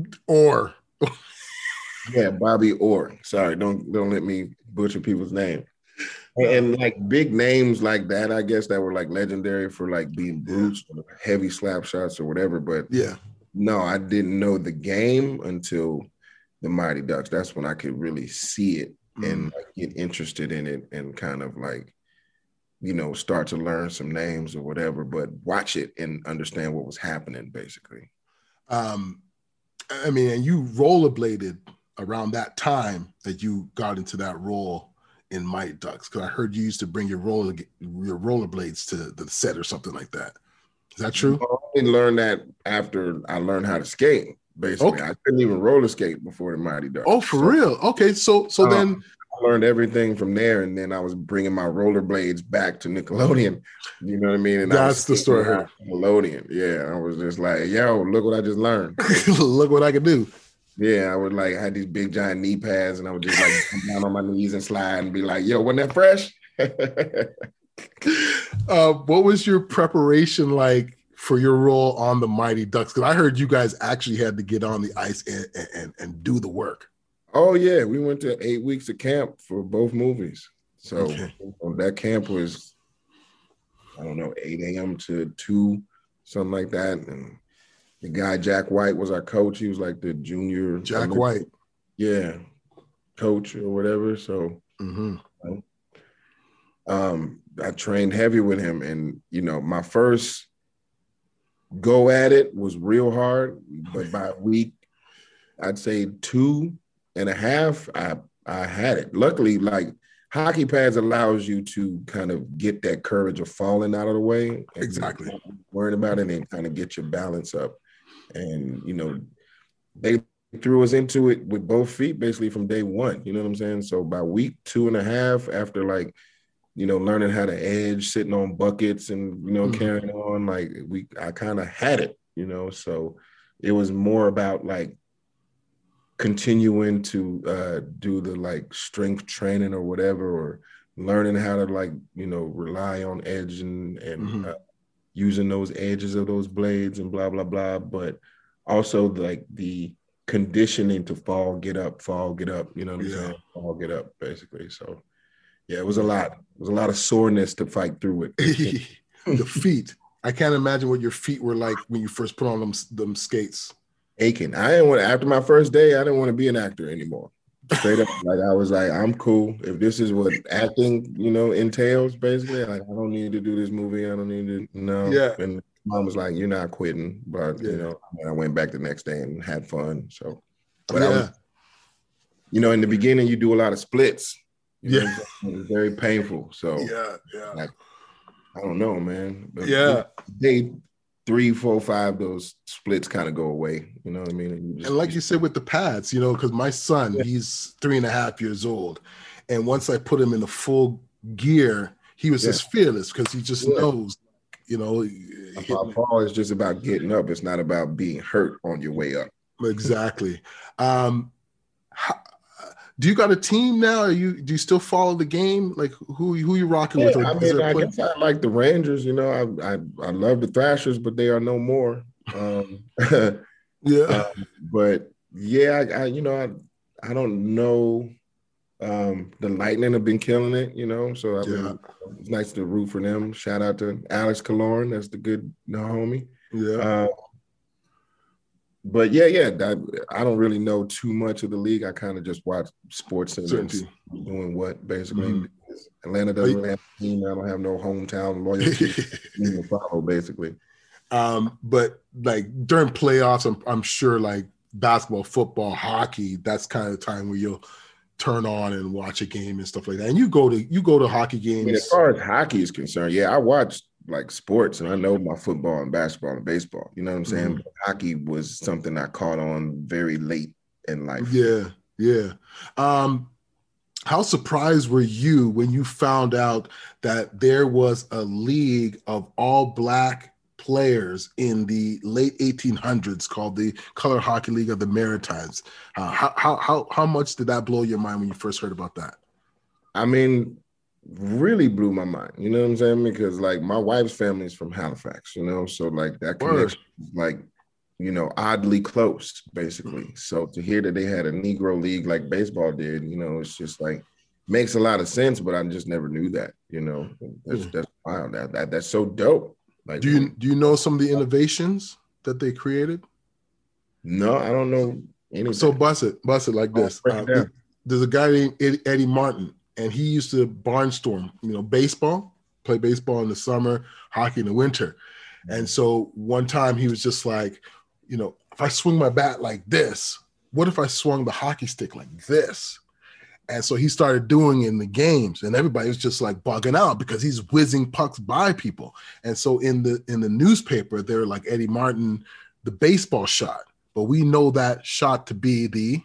Speaker 5: Yeah, Bobby Orr. Sorry, don't let me butcher people's name. And like big names like that, I guess that were like legendary for like being brutes or heavy slap shots or whatever. But no, I didn't know the game until the Mighty Ducks. That's when I could really see it and like, get interested in it and kind of like, you know, start to learn some names or whatever, but watch it and understand what was happening basically.
Speaker 2: I mean, and you rollerbladed around that time that you got into that role in Mighty Ducks, because I heard you used to bring your rollerblades to the set or something like that. Is that true?
Speaker 5: I didn't learn that after I learned how to skate. Basically, I couldn't even roller skate before the Mighty Ducks.
Speaker 2: Oh, for real? Okay, so then
Speaker 5: I learned everything from there, and then I was bringing my rollerblades back to Nickelodeon. You know what I mean? And
Speaker 2: that's the story.
Speaker 5: Nickelodeon, yeah. I was just like, "Yo, look what I just learned!
Speaker 2: Look what I can do!"
Speaker 5: Yeah, I would like had these big giant knee pads, and I would just like come down on my knees and slide and be like, "Yo, wasn't that fresh?"
Speaker 2: What was your preparation like for your role on the Mighty Ducks? Because I heard you guys actually had to get on the ice and do the work.
Speaker 5: Oh yeah, we went to 8 weeks of camp for both movies. So that camp was, I don't know, 8 a.m. to 2, something like that. And the guy, Jack White, was our coach. He was like the junior.
Speaker 2: Jack White.
Speaker 5: Yeah, coach or whatever. So I trained heavy with him. And, my first go at it was real hard. But by week, I'd say 2.5, I had it. Luckily, like, hockey pads allows you to kind of get that courage of falling out of the way.
Speaker 2: Exactly.
Speaker 5: Worrying about it and kind of get your balance up. And, they threw us into it with both feet basically from day one. You know what I'm saying? So by week 2.5, after like, learning how to edge, sitting on buckets and, carrying on, like I kind of had it, so it was more about like continuing to do the like strength training or whatever, or learning how to like, rely on edge and using those edges of those blades and blah, blah, blah. But also like the conditioning to fall, get up, you know what I'm saying? Fall, get up, basically. So yeah, it was a lot. It was a lot of soreness to fight through it.
Speaker 2: The feet. I can't imagine what your feet were like when you first put on them skates.
Speaker 5: Aching. After my first day, I didn't want to be an actor anymore. Straight up, like I was like, I'm cool. If this is what acting, entails, basically, like I don't need to do this movie. I don't need to, no.
Speaker 2: Yeah.
Speaker 5: And mom was like, you're not quitting, but I went back the next day and had fun. So, but I was, in the beginning, you do a lot of splits. It was very painful. So like, I don't know, man. But they 3, 4, 5, those splits kind of go away. You know what I mean?
Speaker 2: And like you said with the pads, because my son, he's 3.5 years old. And once I put him in the full gear, he was just fearless because he just knows,
Speaker 5: fall is just about getting up. It's not about being hurt on your way up.
Speaker 2: Exactly. Do you got a team now? Do you still follow the game? Like who you rocking with?
Speaker 5: I mean, I guess I like the Rangers. I love the Thrashers, but they are no more. But yeah, I don't know. The Lightning have been killing it, so it's nice to root for them. Shout out to Alex Killorn, that's the good homie.
Speaker 2: Yeah.
Speaker 5: But I don't really know too much of the league. I kind of just watch sports and doing what basically. Atlanta doesn't really have a team. I don't have no hometown loyalty to follow basically.
Speaker 2: But like during playoffs, I'm sure like basketball, football, hockey, that's kind of the time where you'll turn on and watch a game and stuff like that. And you go to hockey games. I mean,
Speaker 5: as far as hockey is concerned, I watched like sports and I know my football and basketball and baseball. You know what I'm saying? But hockey was something I caught on very late in life.
Speaker 2: Yeah. How surprised were you when you found out that there was a league of all Black players in the late 1800s called the Color Hockey League of the Maritimes? How much did that blow your mind when you first heard about that?
Speaker 5: I mean, really blew my mind. You know what I'm saying? Because like my wife's family is from Halifax, so like that connection is like, oddly close basically. So to hear that they had a Negro league like baseball did, it's just like makes a lot of sense, but I just never knew that, that's wild. That's so dope. Like,
Speaker 2: do you know some of the innovations that they created?
Speaker 5: No, I don't know anything.
Speaker 2: So bust it like this. There's a guy named Eddie Martin, and he used to barnstorm, play baseball in the summer, hockey in the winter. And so one time he was just like, if I swing my bat like this, what if I swung the hockey stick like this? And so he started doing it in the games, and everybody was just like bugging out because he's whizzing pucks by people. And so in the newspaper, they're like Eddie Martin, the baseball shot, but we know that shot to be the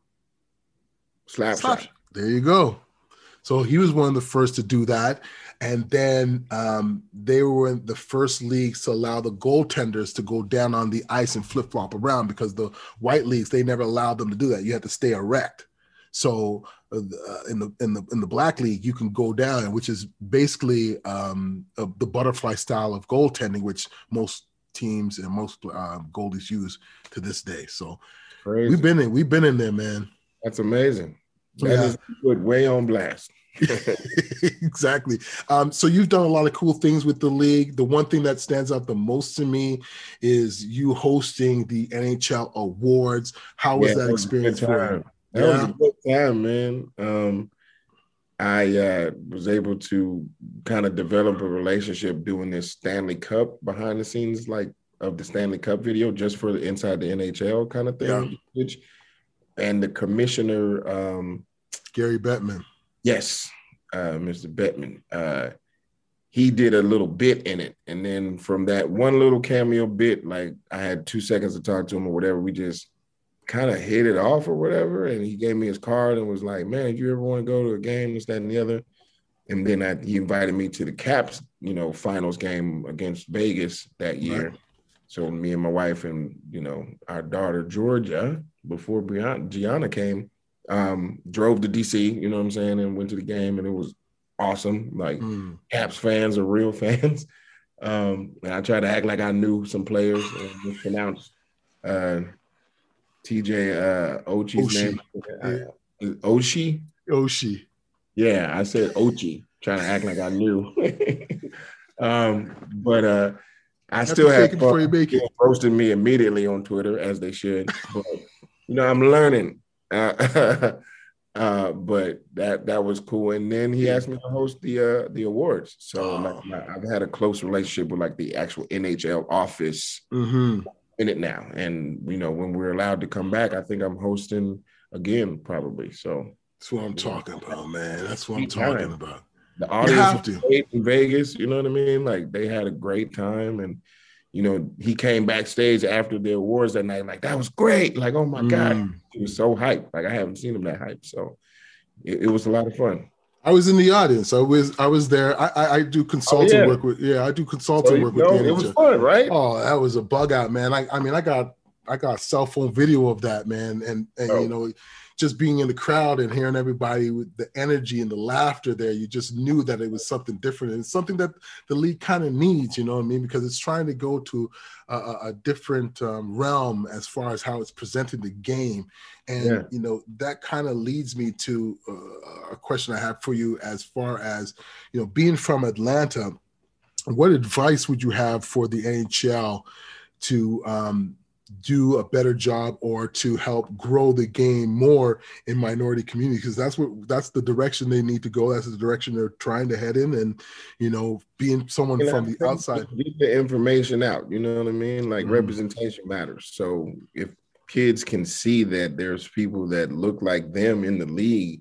Speaker 5: slap shot.
Speaker 2: There you go. So he was one of the first to do that. And then they were in the first leagues to allow the goaltenders to go down on the ice and flip-flop around, because the white leagues, they never allowed them to do that. You had to stay erect. So in the Black league, you can go down, which is basically the butterfly style of goaltending, which most teams and most goalies use to this day. So
Speaker 5: crazy.
Speaker 2: we've been in there, man.
Speaker 5: That's amazing. That is put way on blast.
Speaker 2: Exactly. So you've done a lot of cool things with the league. The one thing that stands out the most to me is you hosting the NHL awards. How was that experience for you?
Speaker 5: That was a good time, man. I was able to kind of develop a relationship doing this Stanley Cup behind the scenes, like of the Stanley Cup video, just for the inside the NHL kind of thing. Yeah. And the commissioner,
Speaker 2: Gary Bettman.
Speaker 5: Yes, Mr. Bettman. He did a little bit in it. And then from that one little cameo bit, like I had 2 seconds to talk to him or whatever, we just kind of hit it off or whatever. And he gave me his card and was like, man, if you ever want to go to a game, this, that, and the other. And then he invited me to the Caps, finals game against Vegas that year. Right. So me and my wife and, our daughter, Georgia, before Gianna came, drove to DC, you know what I'm saying, and went to the game, and it was awesome. Like Caps fans are real fans. And I tried to act like I knew some players and mispronounced TJ Oshie's name. Oshie?
Speaker 2: Oshie.
Speaker 5: Yeah, I said Ochi, trying to act like I knew. But I still had fun. People roasted me immediately on Twitter, as they should. But I'm learning. But that was cool. And then he asked me to host the awards. So I've had a close relationship with like the actual NHL office in it now. And when we're allowed to come back, I think I'm hosting again probably. So
Speaker 2: that's what I'm talking about, man. That's what I'm talking about.
Speaker 5: The audience was great in Vegas, you know what I mean? Like they had a great time, and he came backstage after the awards that night, like that was great. Like, oh my God, he was so hyped. Like I haven't seen him that hyped. So it was a lot of fun.
Speaker 2: I was in the audience. I was there. I do consulting work with. Yeah, I do consulting work with.
Speaker 5: It was fun, right?
Speaker 2: Oh, that was a bug out, man. I got cell phone video of that, man, and just being in the crowd and hearing everybody with the energy and the laughter there, you just knew that it was something different. And it's something that the league kind of needs, you know what I mean? Because it's trying to go to a different realm as far as how it's presenting the game. And, that kind of leads me to a question I have for you as far as, being from Atlanta, what advice would you have for the NHL to do a better job or to help grow the game more in minority communities? Because that's the direction they need to go. That's the direction they're trying to head in. And, being someone from the outside.
Speaker 5: Get the information out, you know what I mean? Like representation matters. So if kids can see that there's people that look like them in the league,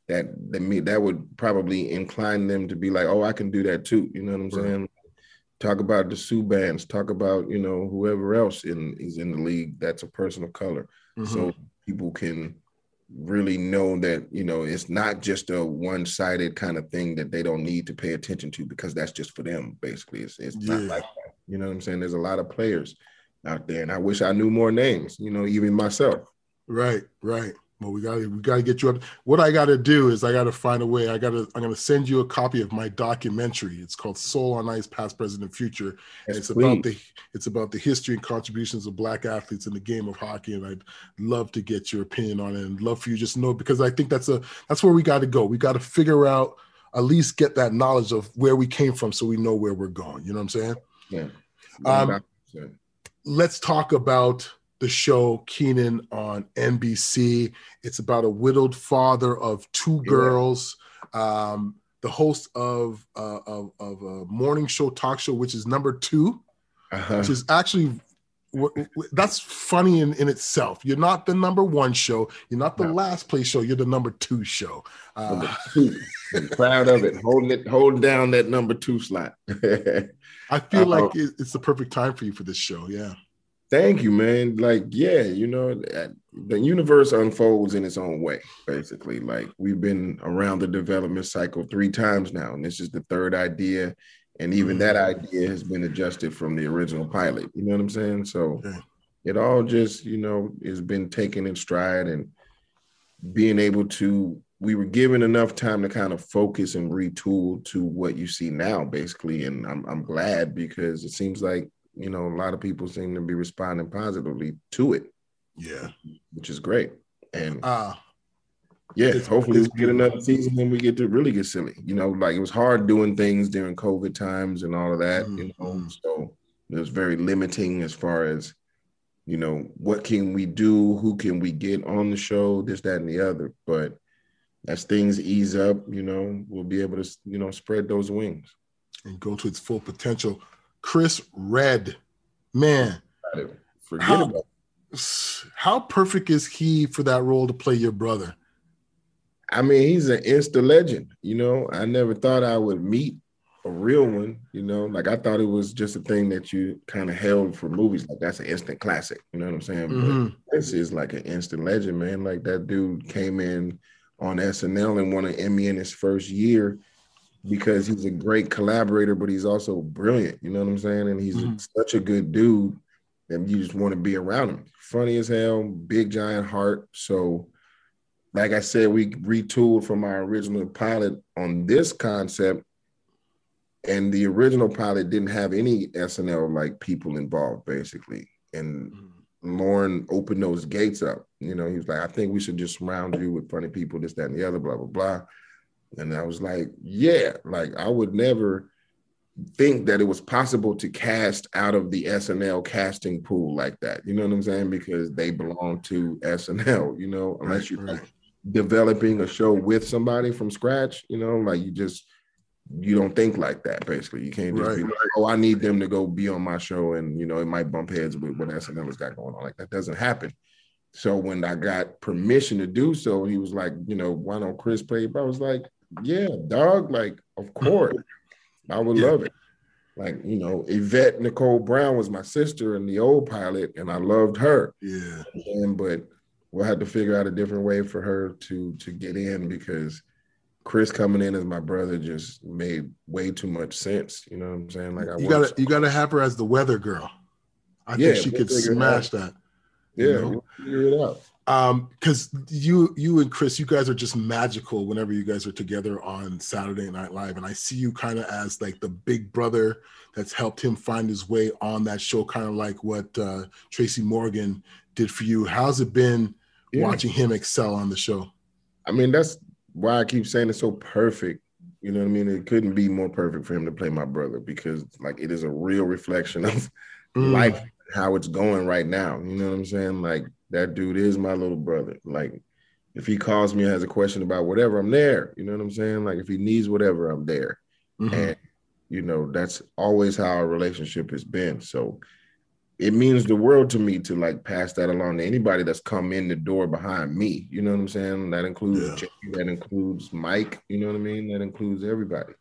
Speaker 5: that would probably incline them to be like, oh, I can do that too. You know what I'm saying? Talk about the Subans, talk about, whoever else is in the league that's a person of color. So people can really know that, it's not just a one-sided kind of thing that they don't need to pay attention to because that's just for them, basically. It's not like that. You know what I'm saying? There's a lot of players out there, and I wish I knew more names, even myself.
Speaker 2: Right. Well, we gotta get you up. What I gotta do is I gotta find a way. I'm gonna send you a copy of my documentary. It's called Soul on Ice: Past, Present, and Future. And it's about the history and contributions of Black athletes in the game of hockey. And I'd love to get your opinion on it, and love for you just to know, because I think that's where we got to go. We got to figure out, at least get that knowledge of where we came from, so we know where we're going. You know what I'm saying?
Speaker 5: Yeah.
Speaker 2: Let's talk about the show Kenan on NBC. It's about a widowed father of two girls. The host of a morning show, talk show, which is number 2, which is actually, that's funny in itself. You're not the number 1 show. You're not the last place show. You're the number 2 show.
Speaker 5: Number 2. I'm proud of it. Holding down that number 2 slot.
Speaker 2: I feel like it's the perfect time for you for this show. Yeah.
Speaker 5: Thank you, man. Like, yeah, the universe unfolds in its own way, basically. Like, we've been around the development cycle 3 times now, and this is the 3rd idea. And even that idea has been adjusted from the original pilot. You know what I'm saying? So it all just, has been taken in stride, and being able to, we were given enough time to kind of focus and retool to what you see now, basically. And I'm glad, because it seems like, a lot of people seem to be responding positively to it.
Speaker 2: Yeah.
Speaker 5: Which is great. And Yeah, hopefully we get another season and we get to really get silly. You know, like it was hard doing things during COVID times and all of that, you know. So it was very limiting as far as, you know, what can we do? Who can we get on the show? This, that, and the other. But as things ease up, you know, we'll be able to, you know, spread those wings.
Speaker 2: And go to its full potential. Chris Redd, man.
Speaker 5: Forget about it.
Speaker 2: How perfect is he for that role to play your brother?
Speaker 5: I mean, he's an Insta legend, you know. I never thought I would meet a real one, you know. Like I thought it was just a thing that you kind of held for movies. Like that's an instant classic, you know what I'm saying? But this is like an instant legend, man. Like that dude came in on SNL and won an Emmy in his first year because he's a great collaborator, but he's also brilliant, you know what I'm saying? And he's such a good dude that you just want to be around him. Funny as hell, big giant heart. So like I said, we retooled from our original pilot on this concept, and the original pilot didn't have any SNL like people involved, basically. And Lauren opened those gates up. You know, he was like, I think we should just surround you with funny people, this, that, and the other, blah, blah, blah. And I was like, yeah, like I would never think that it was possible to cast out of the SNL casting pool like that. You know what I'm saying? Because they belong to SNL, you know, unless you're like developing a show with somebody from scratch, you know, like you don't think like that, basically. You can't just be like, oh, I need them to go be on my show and, you know, it might bump heads with what SNL has got going on. Like that doesn't happen. So when I got permission to do so, he was like, you know, why don't Chris play? I was like, yeah, dog, like, of course. I would love it. Like, you know, Yvette Nicole Brown was my sister in the old pilot, and I loved her.
Speaker 2: Yeah.
Speaker 5: But we'll have to figure out a different way for her to get in because Chris coming in as my brother just made way too much sense. You know what I'm saying? Like
Speaker 2: you gotta have her as the weather girl. I think she could smash that.
Speaker 5: Yeah, you know? We'll figure it out.
Speaker 2: Because you and Chris, you guys are just magical whenever you guys are together on Saturday Night Live, and I see you kind of as like the big brother that's helped him find his way on that show, kind of like what Tracy Morgan did for you. How's it been watching him excel on the show? I
Speaker 5: mean, that's why I keep saying it's so perfect. You know what I mean? It couldn't be more perfect for him to play my brother because, like, it is a real reflection of life, how it's going right now. You know what I'm saying? Like, that dude is my little brother. Like, if he calls me and has a question about whatever, I'm there. You know what I'm saying? Like, if he needs whatever, I'm there. And, you know, that's always how our relationship has been. So it means the world to me to, like, pass that along to anybody that's come in the door behind me. You know what I'm saying? That includes Jay, that includes Mike. You know what I mean? That includes everybody.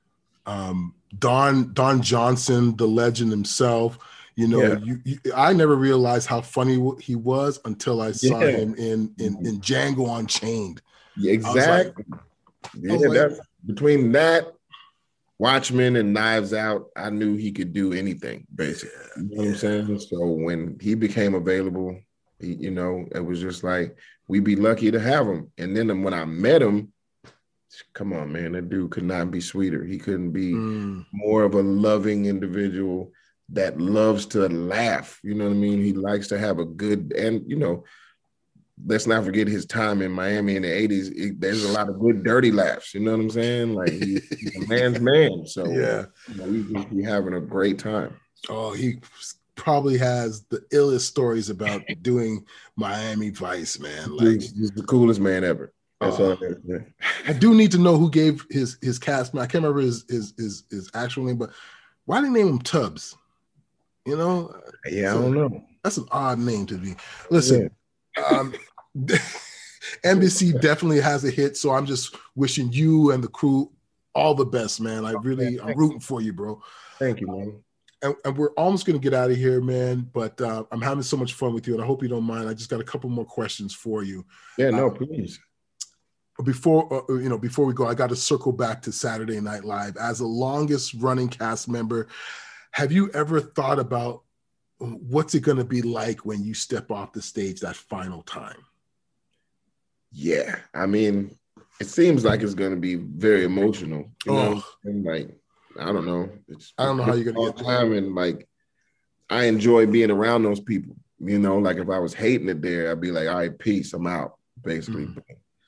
Speaker 2: Don Johnson, the legend himself. You know, I never realized how funny he was until I saw him in Django Unchained.
Speaker 5: Yeah, exactly. That's between that, Watchmen, and Knives Out, I knew he could do anything, basically. You know what I'm saying? So when he became available, you know, it was just like, we'd be lucky to have him. And then when I met him, come on, man, that dude could not be sweeter. He couldn't be more of a loving individual that loves to laugh. You know what I mean? He likes to have a good, and, you know, let's not forget his time in Miami in the 80s. There's a lot of good, dirty laughs. You know what I'm saying? Like, he's a man's man. So, you know, we just be having a great time.
Speaker 2: Oh, he probably has the illest stories about doing Miami Vice, man. Like,
Speaker 5: he's the coolest man ever. That's all
Speaker 2: I do need to know who gave his cast. I can't remember his actual name, but why did they name him Tubbs? You know?
Speaker 5: Yeah, I don't know.
Speaker 2: That's an odd name to be. Listen, NBC definitely has a hit, so I'm just wishing you and the crew all the best, man. I'm rooting for you, bro.
Speaker 5: Thank you, man.
Speaker 2: And we're almost going to get out of here, man, but I'm having so much fun with you, and I hope you don't mind. I just got a couple more questions for you.
Speaker 5: Yeah, no, please.
Speaker 2: Before we go, I got to circle back to Saturday Night Live. As the longest running cast member, have you ever thought about what's it going to be like when you step off the stage that final time?
Speaker 5: Yeah, I mean, it seems like it's going to be very emotional. You know? And like, I don't know.
Speaker 2: I don't know how you're going to get
Speaker 5: time, and like, I enjoy being around those people. You know, like if I was hating it there, I'd be like, all right, peace, I'm out, basically. But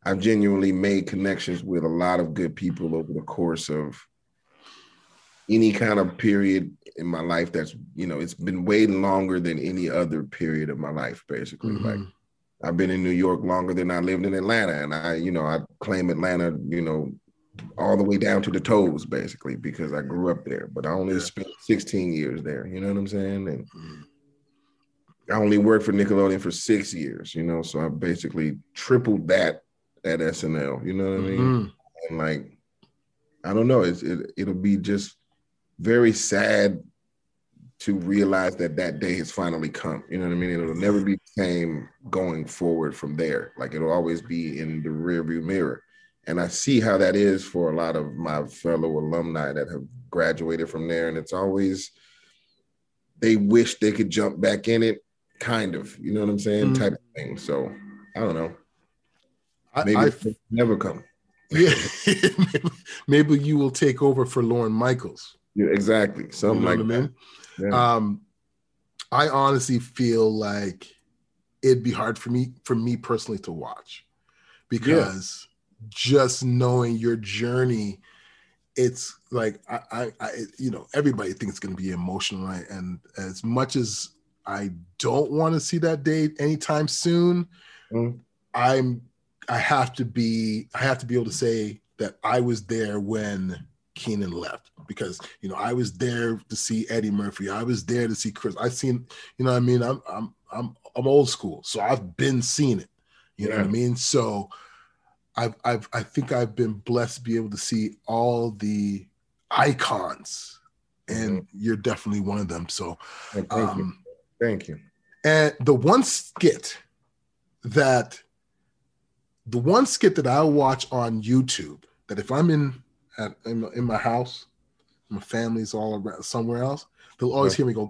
Speaker 5: I've genuinely made connections with a lot of good people over the course of any kind of period in my life that's, it's been way longer than any other period of my life, basically.
Speaker 2: Mm-hmm.
Speaker 5: Like, I've been in New York longer than I lived in Atlanta. And I claim Atlanta, all the way down to the toes, basically, because I grew up there. But I only spent 16 years there. You know what I'm saying? And I only worked for Nickelodeon for 6 years, so I basically tripled that at SNL. You know what I mean? And like, I don't know, it'll be just very sad to realize that day has finally come. You know what I mean? It'll never be the same going forward from there. Like, it'll always be in the rearview mirror. And I see how that is for a lot of my fellow alumni that have graduated from there. And it's always, they wish they could jump back in it, kind of, you know what I'm saying? Type of thing. So I don't know. Maybe it'll never come.
Speaker 2: Yeah. Maybe you will take over for Lorne Michaels.
Speaker 5: Yeah, exactly. Something like that.
Speaker 2: Yeah. I honestly feel like it'd be hard for me personally to watch, because just knowing your journey, it's like I everybody thinks it's going to be emotional, and as much as I don't want to see that day anytime soon, I have to be able to say that I was there when Keenen left, because I was there to see Eddie Murphy. I was there to see Chris. I've seen, what I mean, I'm old school, so I've been seeing it. You know what I mean? So I think I've been blessed to be able to see all the icons, and you're definitely one of them. So
Speaker 5: thank you.
Speaker 2: And the one skit that I watch on YouTube, that if I'm in my house, my family's all around somewhere else, they'll always hear me go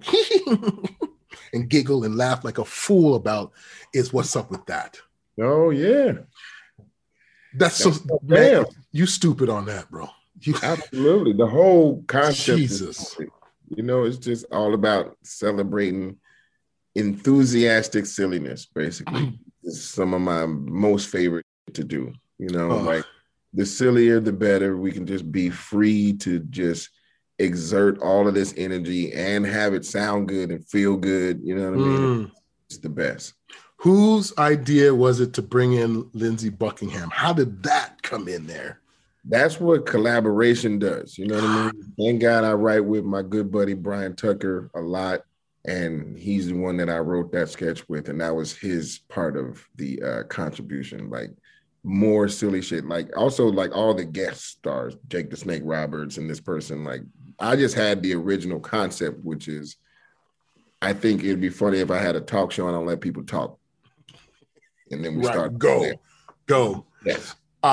Speaker 2: and giggle and laugh like a fool about, is What's Up With That.
Speaker 5: Oh yeah.
Speaker 2: That's so man, you stupid on that, bro.
Speaker 5: Absolutely. The whole concept,
Speaker 2: Jesus.
Speaker 5: It's just all about celebrating enthusiastic silliness, basically. It's some of my most favorite to do. Like, the sillier, the better. We can just be free to just exert all of this energy and have it sound good and feel good. You know what I mean? It's the best.
Speaker 2: Whose idea was it to bring in Lindsey Buckingham? How did that come in there?
Speaker 5: That's what collaboration does. You know what I mean? Thank God I write with my good buddy Brian Tucker a lot, and he's the one that I wrote that sketch with, and that was his part of the contribution. Like, more silly shit. Like, also, like, all the guest stars, Jake the Snake Roberts and this person. Like, I just had the original concept, which is, I think it'd be funny if I had a talk show and I let people talk. And then we start.
Speaker 2: Go.
Speaker 5: Yes.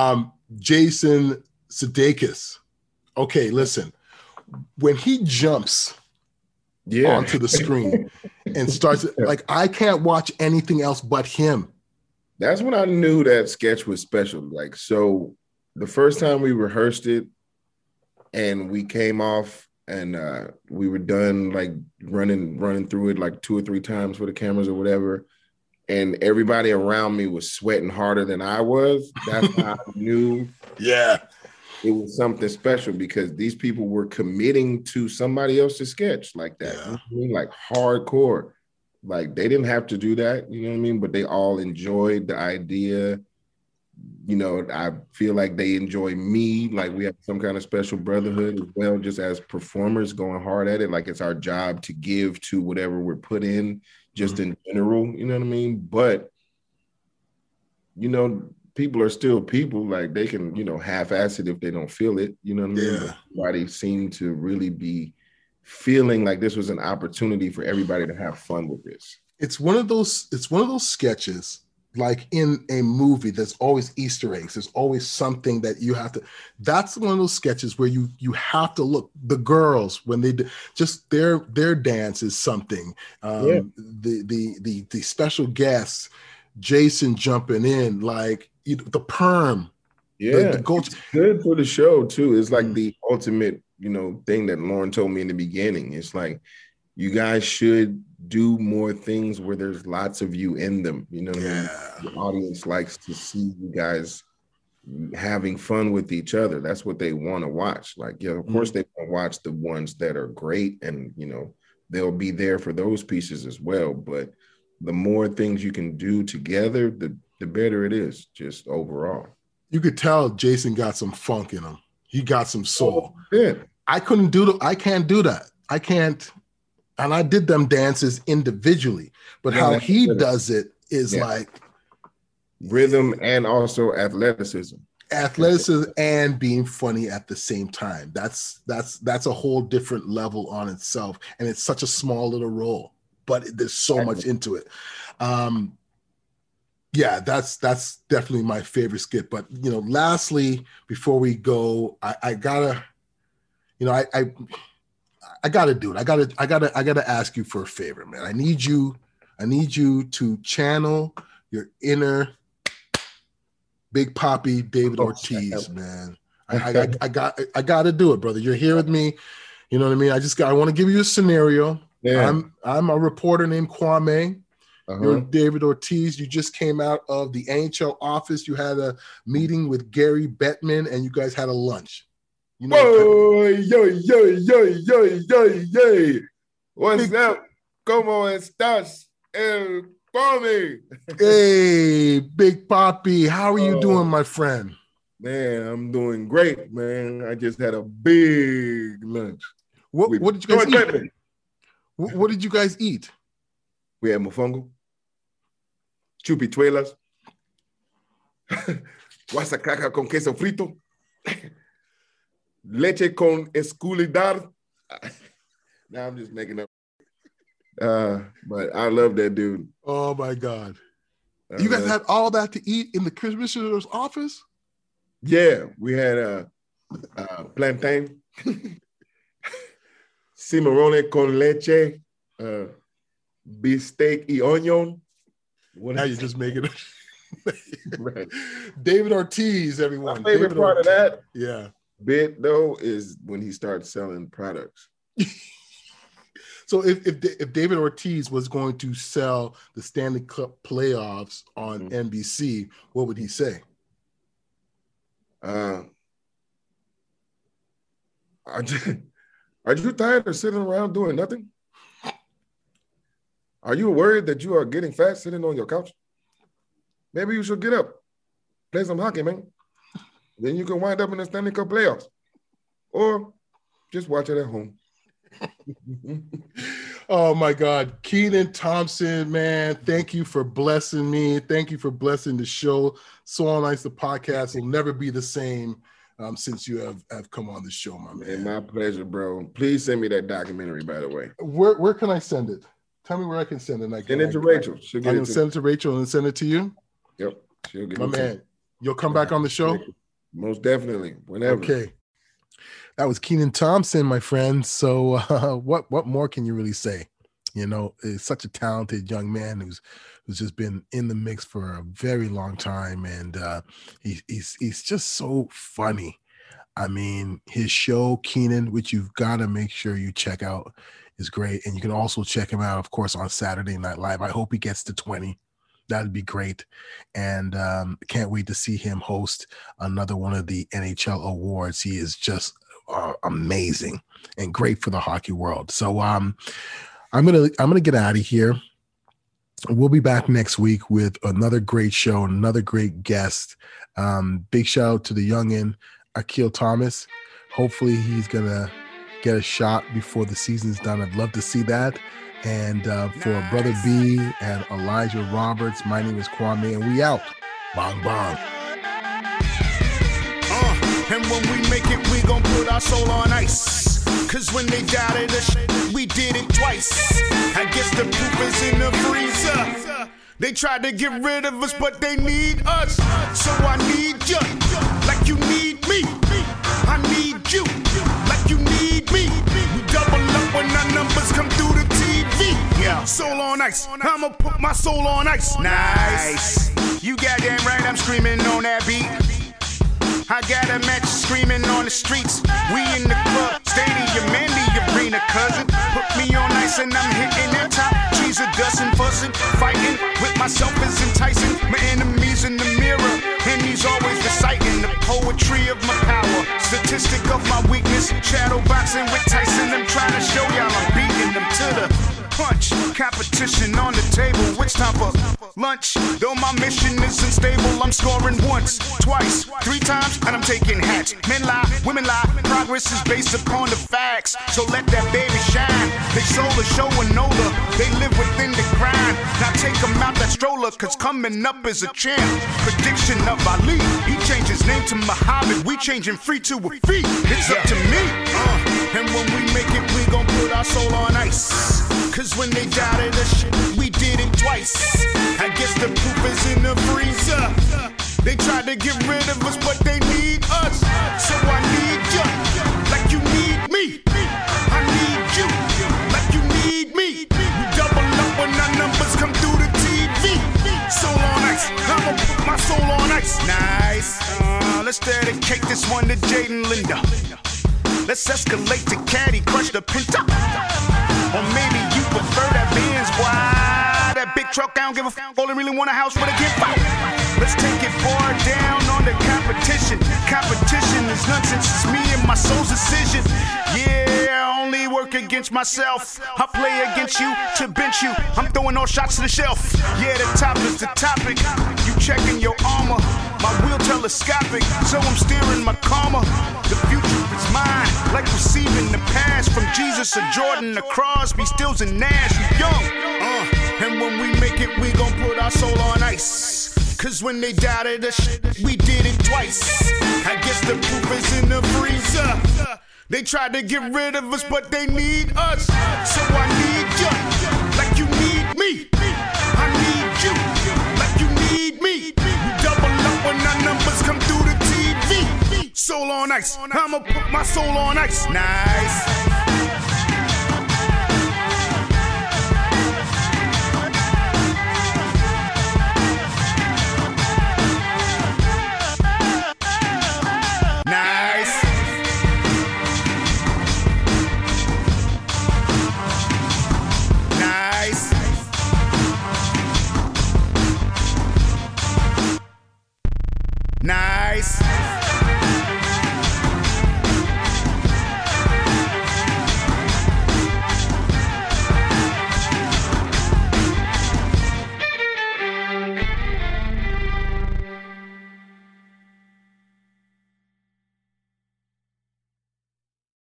Speaker 2: Jason Sudeikis. Okay, listen. When he jumps onto the screen and starts, like, I can't watch anything else but him.
Speaker 5: That's when I knew that sketch was special. Like, so the first time we rehearsed it and we came off and we were done, like, running through it like 2 or 3 times for the cameras or whatever, and everybody around me was sweating harder than I was, that's how I knew it was something special, because these people were committing to somebody else's sketch like that. You know what I mean? Like, hardcore. Like, they didn't have to do that, you know what I mean? But they all enjoyed the idea. I feel like they enjoy me. Like, we have some kind of special brotherhood as well, just as performers going hard at it. Like, it's our job to give to whatever we're put in, just in general, you know what I mean? But, people are still people. Like, they can, half-ass it if they don't feel it, you know what I mean? But everybody seemed to really be feeling like this was an opportunity for everybody to have fun with this.
Speaker 2: It's one of those sketches, like in a movie, there's always Easter eggs. There's always something that you have to, that's one of those sketches where you have to look. The girls, when they just their dance is something. The special guests, Jason jumping in, like, the perm.
Speaker 5: Yeah, it's good for the show too. It's like the ultimate, thing that Lauren told me in the beginning. It's like, you guys should do more things where there's lots of you in them. You know what I mean? The audience likes to see you guys having fun with each other. That's what they want to watch. Like, yeah, of course they want to watch the ones that are great, and they'll be there for those pieces as well. But the more things you can do together, the better it is, just overall.
Speaker 2: You could tell Jason got some funk in him. He got some soul.
Speaker 5: Yeah.
Speaker 2: I can't do that. I can't. And I did them dances individually, but how he does it is like
Speaker 5: rhythm and also athleticism
Speaker 2: and being funny at the same time. That's a whole different level on itself. And it's such a small little role, but there's so much into it. Yeah, that's definitely my favorite skit. But lastly, before we go, I gotta do it. I gotta ask you for a favor, man. I need you to channel your inner Big Papi David Ortiz, man. I gotta do it, brother. You're here with me. You know what I mean? I want to give you a scenario. Yeah. I'm a reporter named Kwame. You're David Ortiz. You just came out of the NHL office. You had a meeting with Gary Bettman, and you guys had a lunch.
Speaker 5: Yo. What's up? ¿Cómo estás, el Kwame?
Speaker 2: Hey, Big Papi. How are you doing, my friend?
Speaker 5: Man, I'm doing great, man. I just had a big lunch.
Speaker 2: What did you guys eat? What did you guys eat?
Speaker 5: We had mofongo, chupituelas, guasacaca con queso frito, leche con escuridad. Now I'm just making up. But I love that dude.
Speaker 2: Oh my God. You guys had all that to eat in the commissioner's office?
Speaker 5: Yeah, we had plantain, cimarrone con leche, beefsteak y onion.
Speaker 2: Now you're just making it.
Speaker 5: Right.
Speaker 2: David Ortiz, everyone.
Speaker 5: My favorite part of that
Speaker 2: bit,
Speaker 5: though, is when he starts selling products.
Speaker 2: So if David Ortiz was going to sell the Stanley Cup playoffs on NBC, what would he say?
Speaker 5: Are you tired of sitting around doing nothing? Are you worried that you are getting fat sitting on your couch? Maybe you should get up, play some hockey, man. Then you can wind up in the Stanley Cup playoffs. Or just watch it at home.
Speaker 2: Oh, my God. Kenan Thompson, man, thank you for blessing me. Thank you for blessing the show. So on Ice, the podcast will never be the same since you have come on the show, my man.
Speaker 5: My pleasure, bro. Please send me that documentary, by the way.
Speaker 2: Where can I send it? Tell me where I can send it.
Speaker 5: Send it to Rachel.
Speaker 2: I'm going to send it to Rachel and send it to you?
Speaker 5: Yep. She'll get
Speaker 2: my man, you'll come back on the show?
Speaker 5: Most definitely. Whenever.
Speaker 2: Okay. That was Kenan Thompson, my friend. So what more can you really say? It's such a talented young man who's just been in the mix for a very long time. And he's just so funny. I mean, his show, Kenan, which you've got to make sure you check out, is great. And you can also check him out, of course, on Saturday Night Live. I hope he gets to 20. That'd be great. And can't wait to see him host another one of the NHL awards. He is just amazing and great for the hockey world. So I'm gonna get out of here. We'll be back next week with another great show, another great guest. Big shout out to the youngin, Akil Thomas. Hopefully he's gonna get a shot before the season's done. I'd love to see that. And for Brother B and Elijah Roberts, my name is Kwame, and we out. Bong bong.
Speaker 1: And when we make it, we gon' put our soul on ice. Cause when they doubted us, we did it twice. I guess the proof is in the freezer. They tried to get rid of us, but they need us. So I need you, like you need me. I need you, like you need me. We double up when our numbers come through the TV. Yeah, soul on ice. I'ma put my soul on ice. Nice. You goddamn right, I'm screaming on that beat. I got a match screaming on the streets. We in the club, stadium, and the arena, cousin. Put me on ice and I'm hitting their top. Trees are dusting, fussing, fighting with myself is enticing. My enemies in the mirror, and he's always reciting. statistic of my weakness. Shadow boxing with Tyson, I'm trying to show y'all I'm beating them to the punch. Competition on the table, it's time for lunch. Though my mission is unstable, I'm scoring once, twice, 3 times, and I'm taking hats. Men lie, women lie, progress is based upon the facts. So let that baby shine. They sold a show and older, they live within the grind. Now take them out that stroller, cause coming up is a champ. Prediction of Ali, he changed his name to Muhammad. We changing free to a fee, it's up to me. And when we make it, we gon' put our soul on ice. Cause when they doubted us, we did it twice. I guess the proof is in the freezer. They tried to get rid of us, but they need us. So I need you, like you need me. I need you, like you need me. We double up when our numbers come through the TV. Soul on ice, I'ma put my soul on ice. Nice. Let's dedicate this one to Jaden Linda. Let's escalate to Caddy, crush the Pinto. Or maybe you prefer that Benz, boy. That big truck, I don't give a f***. Only really want a house with a gift. Let's take it far down on the competition. Competition is nonsense, it's me and my soul's decision. Yeah, I only work against myself. I play against you to bench you. I'm throwing all shots to the shelf. Yeah, the top is the topic. You checking your armor. My wheel telescopic, so I'm steering my karma. The future is mine, like receiving the pass from Jesus or Jordan to Crosby, Stills and Nash. We young, and when we make it, we gon' put our soul on ice. Cause when they doubted us, we did it twice. I guess the proof is in the freezer. They tried to get rid of us, but they need us. So I need you, like you need me. I need you, like you need me. Double up when our numbers come through the TV. Soul on ice, I'ma put my soul on ice. Nice.